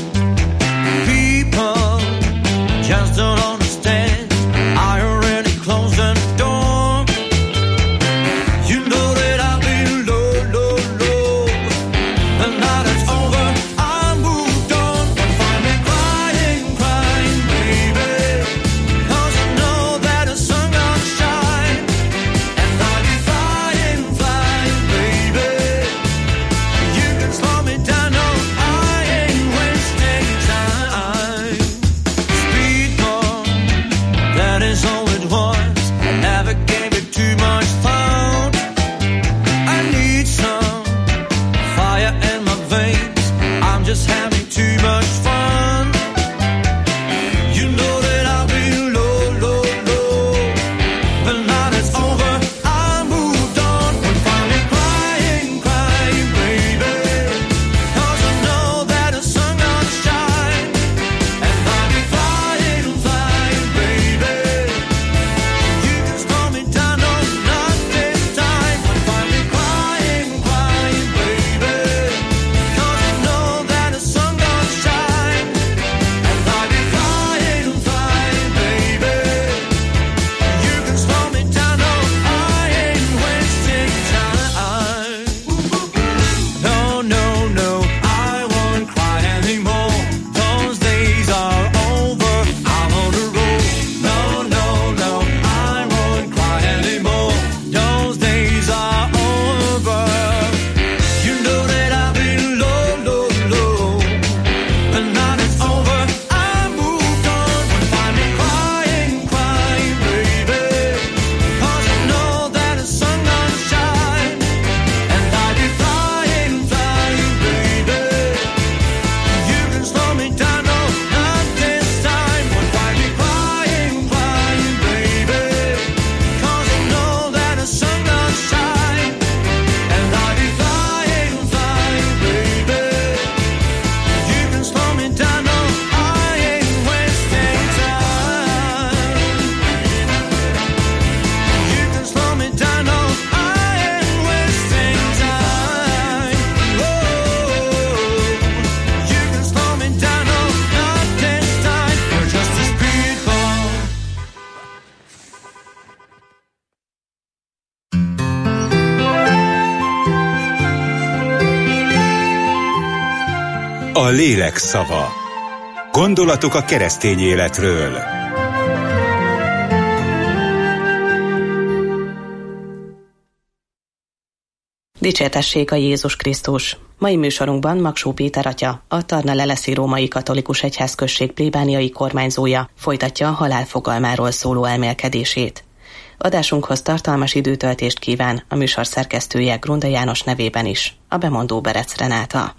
People just don't understand. I already closed the door. You know that I've been low, low, low. The night is over. I moved on. But find me crying, crying, baby. 'Cause I know that the sun gonna shine. And I'll be flying, flying, baby. You can slow me down, no, I ain't wasting time. Speedball, that is all it was. I never gave it too much thought. I need some fire in my veins. I'm just having too much fun. You know that I'll be low, low, low. The night is over. I moved on. But find me crying, crying, baby. 'Cause I know that the sun gonna shine. And I'll be flying, flying, baby. You can slow me down, no, not this time. But find me crying, crying, baby. 'Cause I know that the sun gonna shine. And I'll be flying, flying, baby. You can slow me down, no, I ain't wasting time. No, no, no, I won't cry anymore. Those days are over. I'm on the road. No, no, no, I won't cry anymore. Those days are over. You know that I've been low, low, low. The night is over. I moved on. But find me crying, crying, baby. 'Cause I know that the sun gonna shine. And I'll be flying, flying, baby. You can slow me down, no, not this time. But find me crying, crying, baby. 'Cause I know that the sun gonna shine. And I'll be flying, flying, baby. You can slow me down, no, I ain't wasting time. You can slow me down, no, I ain't wasting time. Oh, you can slow me down, no, not this time. You're just a speedball. A lélek szava. Gondolatok a keresztény életről. Dicsértessék a Jézus Krisztus! Mai műsorunkban Magsó Péter atya, a Tarna-Leleszi Római Katolikus Egyházközség plébániai kormányzója folytatja a halál fogalmáról szóló elmélkedését. Adásunkhoz tartalmas időtöltést kíván a műsor szerkesztője Grunda János nevében is, a bemondó Berec Renáta.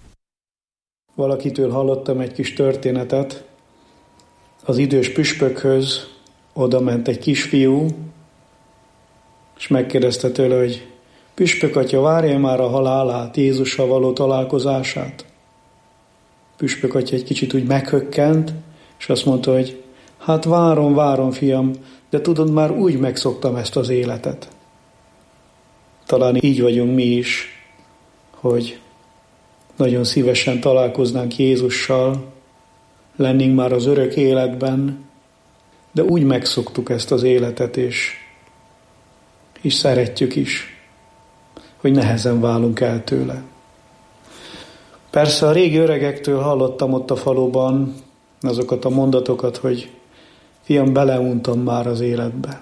Valakitől hallottam egy kis történetet. Az idős püspökhöz oda ment egy kisfiú, és megkérdezte tőle, hogy püspök atya, várja már a halálát, Jézussal való találkozását. Püspök atya egy kicsit úgy meghökkent, és azt mondta, hogy hát várom, várom, fiam, de tudod, már úgy megszoktam ezt az életet. Talán így vagyunk mi is, hogy nagyon szívesen találkoznánk Jézussal, lennénk már az örök életben, de úgy megszoktuk ezt az életet, és, és szeretjük is, hogy nehezen válunk el tőle. Persze a régi öregektől hallottam ott a faluban azokat a mondatokat, hogy fiam, beleuntam már az életbe.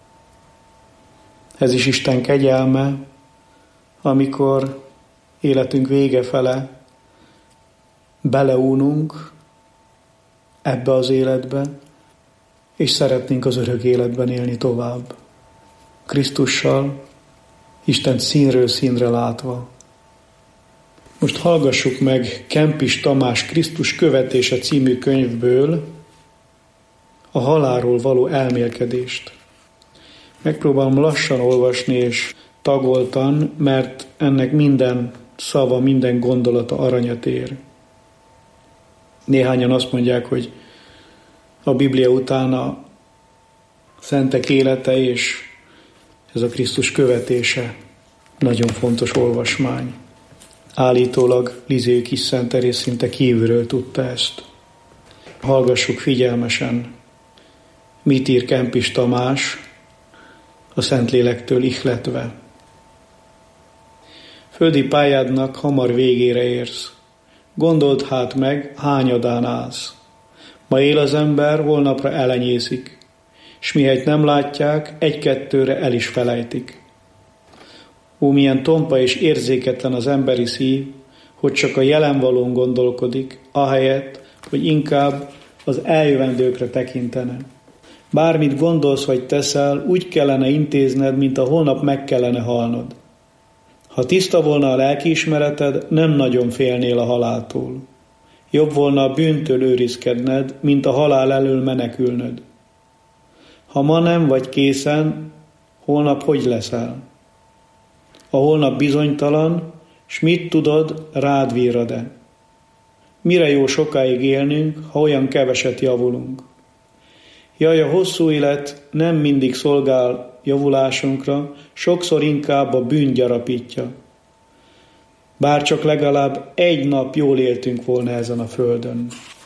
Ez is Isten kegyelme, amikor életünk vége fele beleununk ebbe az életbe, és szeretnénk az örök életben élni tovább. Krisztussal, Isten színről színre látva. Most hallgassuk meg Kempis Tamás Krisztus követése című könyvből a halálról való elmélkedést. Megpróbálom lassan olvasni és tagoltan, mert ennek minden szava, minden gondolata aranyat ér. Néhányan azt mondják, hogy a Biblia után a szentek élete és ez a Krisztus követése nagyon fontos olvasmány. Állítólag Lizé kis Szent Teréz szinte kívülről tudta ezt. Hallgassuk figyelmesen, mit ír Kempis Tamás a Szentlélektől ihletve. Földi pályádnak hamar végére érsz. Gondold hát meg, hányadán állsz. Ma él az ember, holnapra elenyészik, s mihelyt nem látják, egy-kettőre el is felejtik. Ó, milyen tompa és érzéketlen az emberi szív, hogy csak a jelen valón gondolkodik, ahelyett, hogy inkább az eljövendőkre tekintene. Bármit gondolsz vagy teszel, úgy kellene intézned, mint a holnap meg kellene halnod. Ha tiszta volna a lelkiismereted, nem nagyon félnél a haláltól. Jobb volna a bűntől őrizkedned, mint a halál elől menekülnöd. Ha ma nem vagy készen, holnap hogy leszel? A holnap bizonytalan, s mit tudod, rád virrad-e? Mire jó sokáig élnünk, ha olyan keveset javulunk? Jaj, a hosszú élet nem mindig szolgál javulásunkra, sokszor inkább a bűn gyarapítja. Bár csak legalább egy nap jól éltünk volna ezen a földön.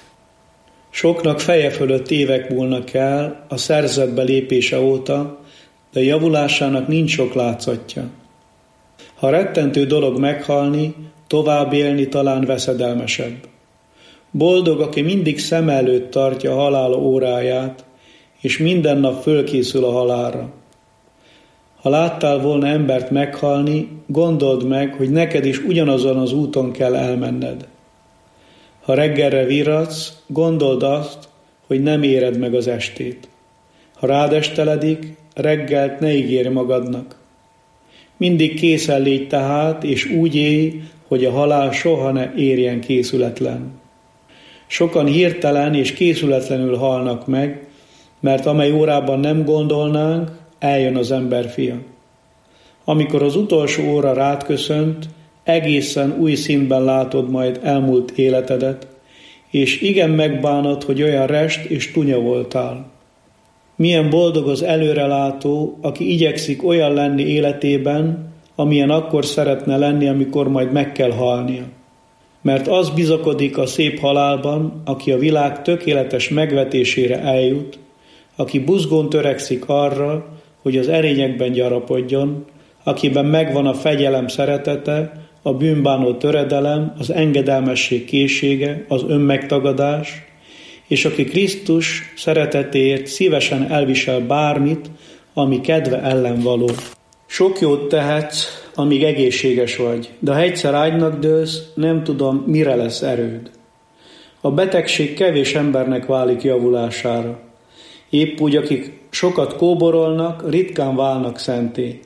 Soknak feje fölött évek múlnak el a szerzetbe lépése óta, de javulásának nincs sok látszatja. Ha rettentő dolog meghalni, tovább élni talán veszedelmesebb. Boldog, aki mindig szem előtt tartja a halál óráját, és minden nap fölkészül a halálra. Ha láttál volna embert meghalni, gondold meg, hogy neked is ugyanazon az úton kell elmenned. Ha reggelre virradsz, gondold azt, hogy nem éred meg az estét. Ha rád esteledik, reggelt ne ígérj magadnak. Mindig készen légy tehát, és úgy élj, hogy a halál soha ne érjen készületlen. Sokan hirtelen és készületlenül halnak meg, mert amely órában nem gondolnánk, eljön az emberfia. Amikor az utolsó óra rád köszönt, egészen új színben látod majd elmúlt életedet, és igen megbánod, hogy olyan rest és tunya voltál. Milyen boldog az előrelátó, aki igyekszik olyan lenni életében, amilyen akkor szeretne lenni, amikor majd meg kell halnia. Mert az bizakodik a szép halálban, aki a világ tökéletes megvetésére eljut, aki buzgón törekszik arra, hogy az erényekben gyarapodjon, akiben megvan a fegyelem szeretete, a bűnbánó töredelem, az engedelmesség készsége, az önmegtagadás, és aki Krisztus szeretetéért szívesen elvisel bármit, ami kedve ellen való. Sok jót tehetsz, amíg egészséges vagy, de ha egyszer ágynak dőlsz, nem tudom, mire lesz erőd. A betegség kevés embernek válik javulására. Épp úgy, akik sokat kóborolnak, ritkán válnak szenté.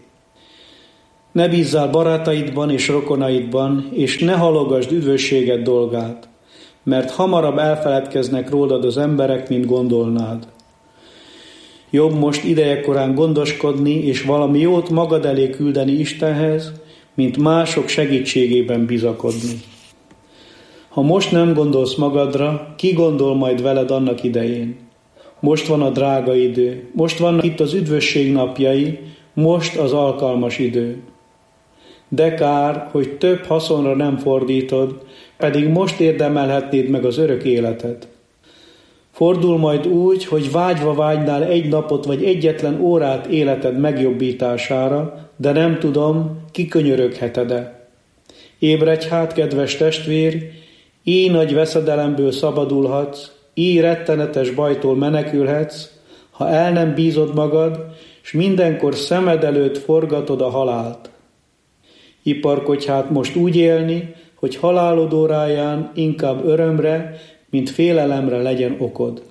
Ne bízzál barátaidban és rokonaidban, és ne halogasd üdvösséged dolgát, mert hamarabb elfeledkeznek rólad az emberek, mint gondolnád. Jobb most idejekorán gondoskodni és valami jót magad elé küldeni Istenhez, mint mások segítségében bizakodni. Ha most nem gondolsz magadra, ki gondol majd veled annak idején? Most van a drága idő, most vannak itt az üdvösség napjai, most az alkalmas idő. De kár, hogy több haszonra nem fordítod, pedig most érdemelhetnéd meg az örök életet. Fordul majd úgy, hogy vágyva vágynál egy napot vagy egyetlen órát életed megjobbítására, de nem tudom, kikönyörögheted-e. Ébredj hát, kedves testvér, így nagy veszedelemből szabadulhatsz, így rettenetes bajtól menekülhetsz, ha el nem bízod magad, s mindenkor szemed előtt forgatod a halált. Iparkodj hát most úgy élni, hogy halálod óráján inkább örömre, mint félelemre legyen okod.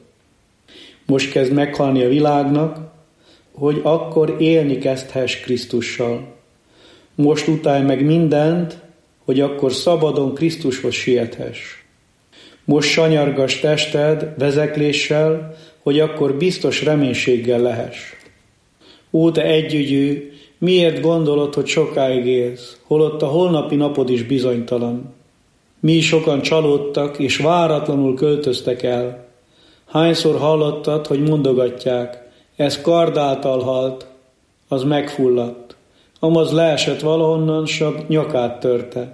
Most kezd meghalni a világnak, hogy akkor élni kezdhess Krisztussal. Most utálj meg mindent, hogy akkor szabadon Krisztushoz siethess. Most sanyargass tested vezekléssel, hogy akkor biztos reménységgel lehess. Ó, te együgyű, miért gondolod, hogy sokáig élsz, holott a holnapi napod is bizonytalan? Mi sokan csalódtak, és váratlanul költöztek el. Hányszor hallottad, hogy mondogatják, ez kard által halt, az megfulladt, amaz leesett valahonnan, csak nyakát törte.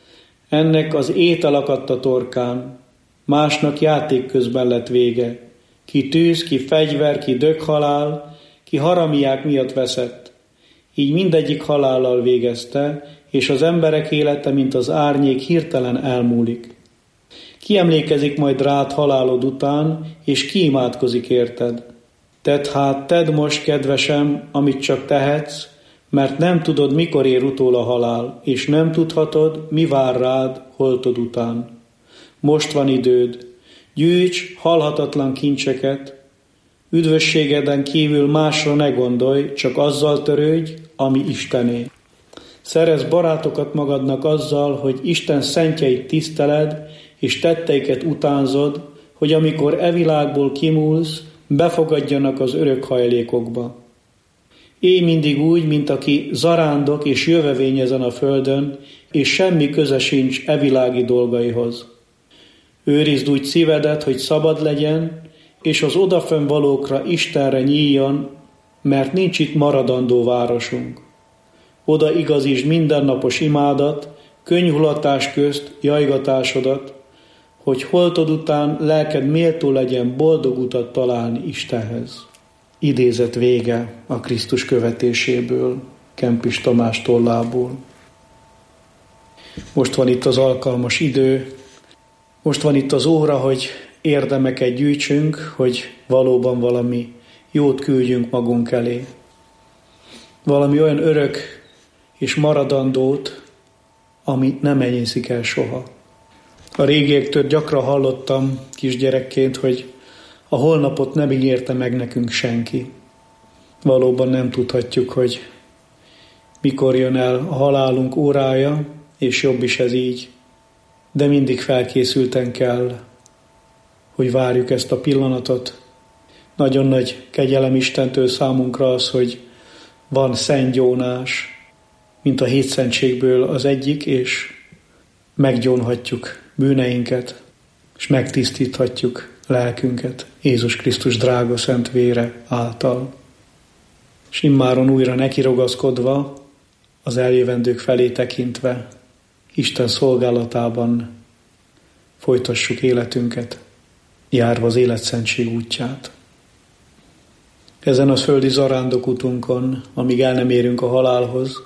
Ennek az étel akadt a torkán, másnak játék közben lett vége. Ki tűz, ki fegyver, ki döghalál, ki haramiák miatt veszett. Így mindegyik halállal végezte, és az emberek élete, mint az árnyék, hirtelen elmúlik. Ki emlékezik majd rád halálod után, és ki imádkozik érted? Tedd hát, tedd most, kedvesem, amit csak tehetsz, mert nem tudod, mikor ér utól a halál, és nem tudhatod, mi vár rád holtod után. Most van időd, gyűjts halhatatlan kincseket, üdvösségeden kívül másra ne gondolj, csak azzal törődj, ami Istené. Szerezz barátokat magadnak azzal, hogy Isten szentjeit tiszteled, és tetteiket utánzod, hogy amikor e világból kimúlsz, befogadjanak az örök hajlékokba. Élj mindig úgy, mint aki zarándok és jövevény ezen a földön, és semmi köze sincs e világi dolgaihoz. Őrizd úgy szívedet, hogy szabad legyen, és az odafönn valókra Istenre nyíljon, mert nincs itt maradandó városunk. Oda igazítsd mindennapos imádat, könnyhulatás közt jajgatásodat, hogy holtod után lelked méltó legyen boldog utat találni Istenhez. Idézet vége a Krisztus követéséből, Kempis Tamás tollából. Most van itt az alkalmas idő, most van itt az óra, hogy érdemeket gyűjtsünk, hogy valóban valami jót küldjünk magunk elé. Valami olyan örök és maradandót, ami nem enyészik el soha. A régiektől gyakran hallottam kisgyerekként, hogy a holnapot nem ígérte meg nekünk senki. Valóban nem tudhatjuk, hogy mikor jön el a halálunk órája, és jobb is ez így. De mindig felkészülten kell, hogy várjuk ezt a pillanatot. Nagyon nagy kegyelem Istentől számunkra az, hogy van szentgyónás, mint a hétszentségből az egyik, és meggyónhatjuk bűneinket, és megtisztíthatjuk lelkünket Jézus Krisztus drága szent vére által. És immáron újra nekirogaszkodva, az eljövendők felé tekintve, Isten szolgálatában folytassuk életünket, járva az életszentség útját. Ezen a földi zarándokutunkon, amíg el nem érünk a halálhoz,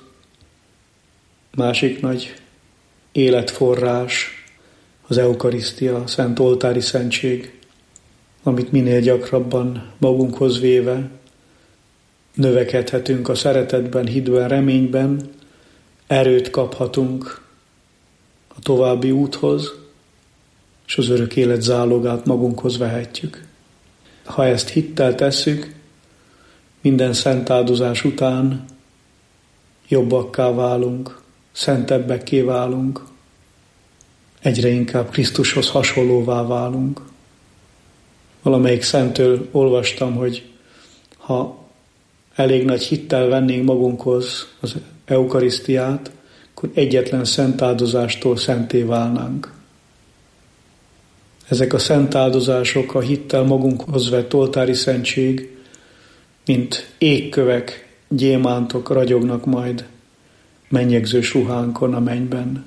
másik nagy életforrás az eukarisztia, a szent oltári szentség, amit minél gyakrabban magunkhoz véve növekedhetünk a szeretetben, hitben, reményben, erőt kaphatunk a további úthoz, és az örök élet zálogát magunkhoz vehetjük. Ha ezt hittel tesszük, minden szent áldozás után jobbakká válunk, szentebbekké válunk, egyre inkább Krisztushoz hasonlóvá válunk. Valamelyik szenttől olvastam, hogy ha elég nagy hittel vennénk magunkhoz az eukarisztiát, akkor egyetlen szent áldozástól szenté válnánk. Ezek a szent áldozások, a hittel magunkhoz vett oltári szentség, mint égkövek, gyémántok ragyognak majd mennyegzős ruhánkon a mennyben.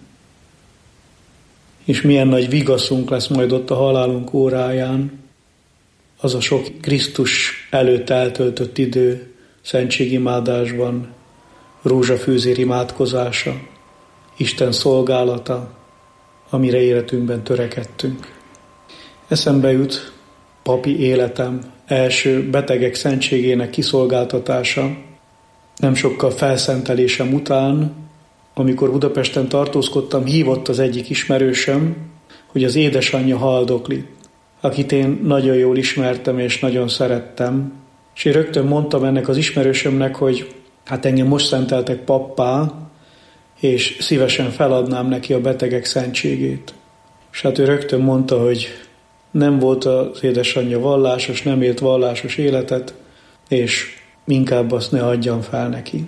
És milyen nagy vigaszunk lesz majd ott a halálunk óráján, az a sok Krisztus előtt eltöltött idő, szentségimádásban, rózsafűzér imádkozása, Isten szolgálata, amire életünkben törekedtünk. Eszembe jut papi életem első betegek szentségének kiszolgáltatása, nem sokkal felszentelésem után, amikor Budapesten tartózkodtam, hívott az egyik ismerősöm, hogy az édesanyja haldokli, akit én nagyon jól ismertem és nagyon szerettem, és én rögtön mondtam ennek az ismerősömnek, hogy hát engem most szenteltek pappá, és szívesen feladnám neki a betegek szentségét. És hát ő rögtön mondta, hogy nem volt az édesanyja vallásos, nem élt vallásos életet, és inkább azt ne adjam fel neki.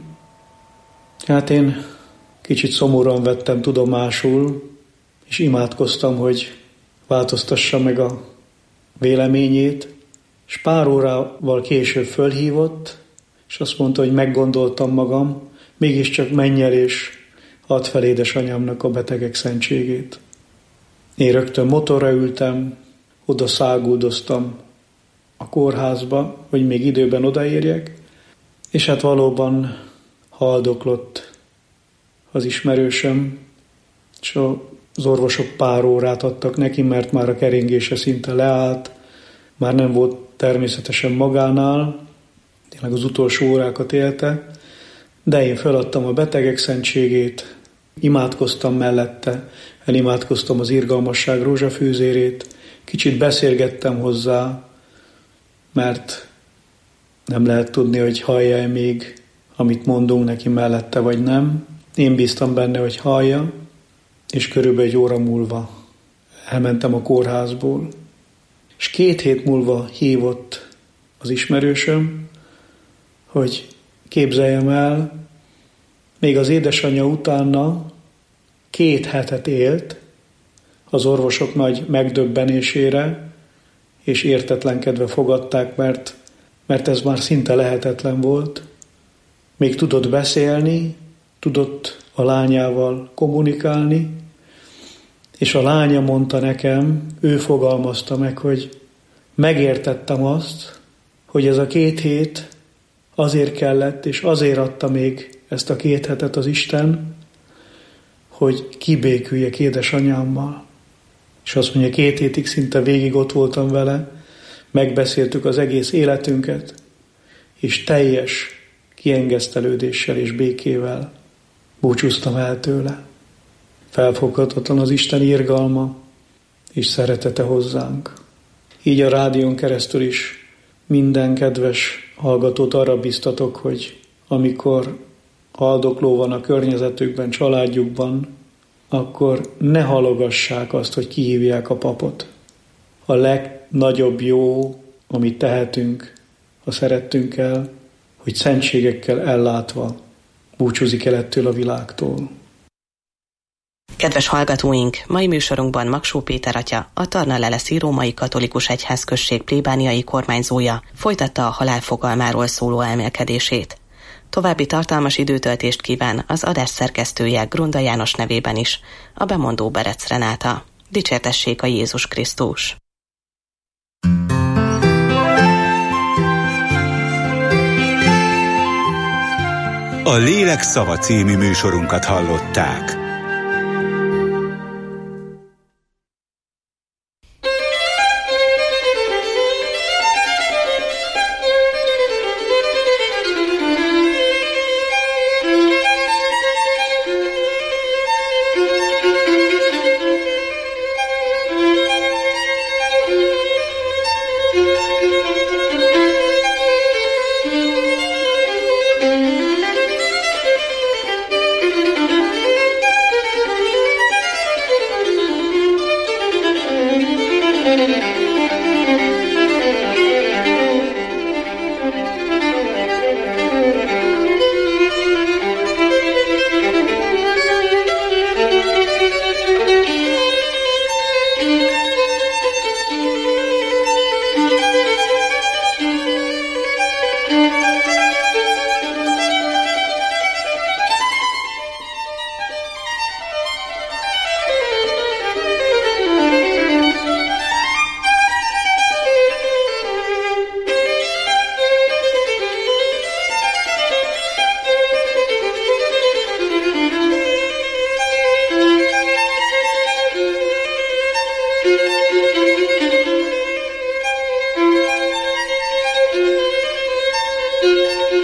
Hát én kicsit szomorúan vettem tudomásul, és imádkoztam, hogy változtassa meg a véleményét, és pár órával később fölhívott, és azt mondta, hogy meggondoltam magam, mégiscsak menj el, és add fel édesanyámnak a betegek szentségét. Én rögtön motorra ültem, oda száguldoztam a kórházba, hogy még időben odaérjek, és hát valóban haldoklott az ismerősöm, és az orvosok pár órát adtak neki, mert már a keringése szinte leállt, már nem volt természetesen magánál, tényleg az utolsó órákat élte, de én feladtam a betegek szentségét, imádkoztam mellette, elimádkoztam az irgalmasság rózsafűzérét, kicsit beszélgettem hozzá, mert nem lehet tudni, hogy hallja-e még, amit mondunk neki mellette, vagy nem. Én bíztam benne, hogy hallja, és körülbelül egy óra múlva elmentem a kórházból. És két hét múlva hívott az ismerősöm, hogy képzeljem el, még az édesanyja utána két hetet élt, az orvosok nagy megdöbbenésére, és értetlenkedve fogadták, mert, mert ez már szinte lehetetlen volt. Még tudott beszélni, tudott a lányával kommunikálni, és a lánya mondta nekem, ő fogalmazta meg, hogy megértettem azt, hogy ez a két hét azért kellett, és azért adta még ezt a két hetet az Isten, hogy kibéküljek édesanyámmal. És azt mondja, két hétig szinte végig ott voltam vele, megbeszéltük az egész életünket, és teljes kiengesztelődéssel és békével búcsúztam el tőle. Felfoghatatlan az Isten irgalma és szeretete hozzánk. Így a rádión keresztül is minden kedves hallgatót arra biztatok, hogy amikor haldokló van a környezetükben, családjukban, akkor ne halogassák azt, hogy kihívják a papot. A legnagyobb jó, amit tehetünk a szerettünkkel, hogy szentségekkel ellátva búcsúzik el ettől a világtól. Kedves hallgatóink, mai műsorunkban Maksó Péter atya, a Tarna-Leleszi Római Katolikus Egyházközség plébániai kormányzója folytatta a halál fogalmáról szóló elmélkedését. További tartalmas időtöltést kíván az adás szerkesztője Grunda János nevében is, a bemondó Berec Renáta. Dicsértessék a Jézus Krisztus! A Lélek szava című műsorunkat hallották.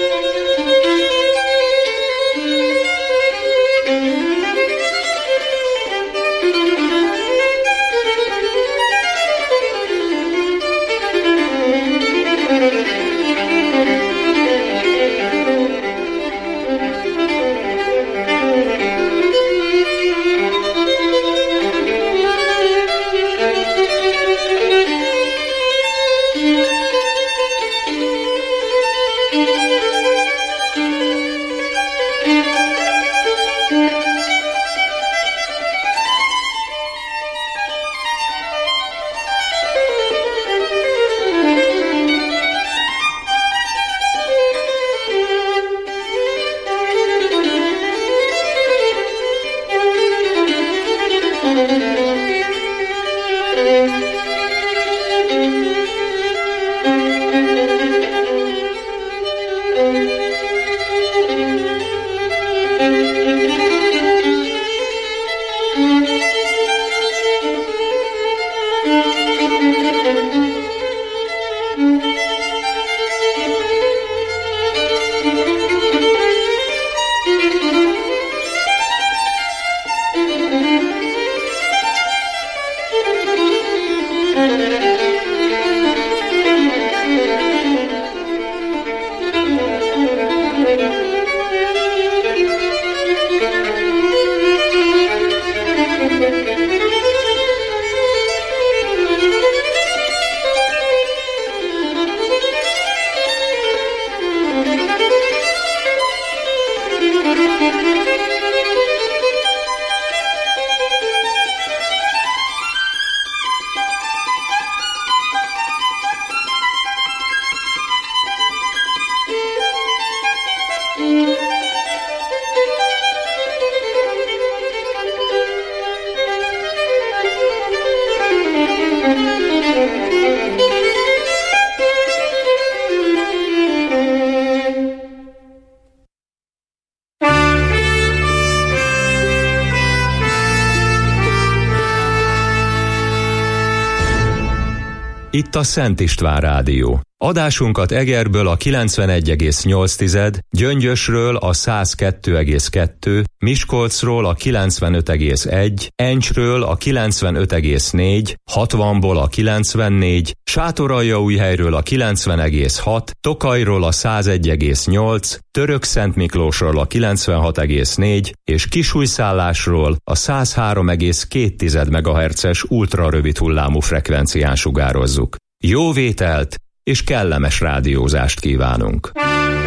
Itt a Szent István Rádió. Adásunkat Egerből a kilencvenegy egész nyolc, Gyöngyösről a száz kettő egész kettő, Miskolcról a kilencvenöt egész egy, Encsről a kilencvenöt egész négy, hatvanból a kilencvennégy, Sátoraljaújhelyről a kilencven egész hat, Tokajról a száz egy egész nyolc, Törökszentmiklósról a kilencvenhat egész négy és Kisújszállásról a száz három egész két megahertzes ultrarövid hullámú frekvencián sugározzuk. Jó vételt és kellemes rádiózást kívánunk!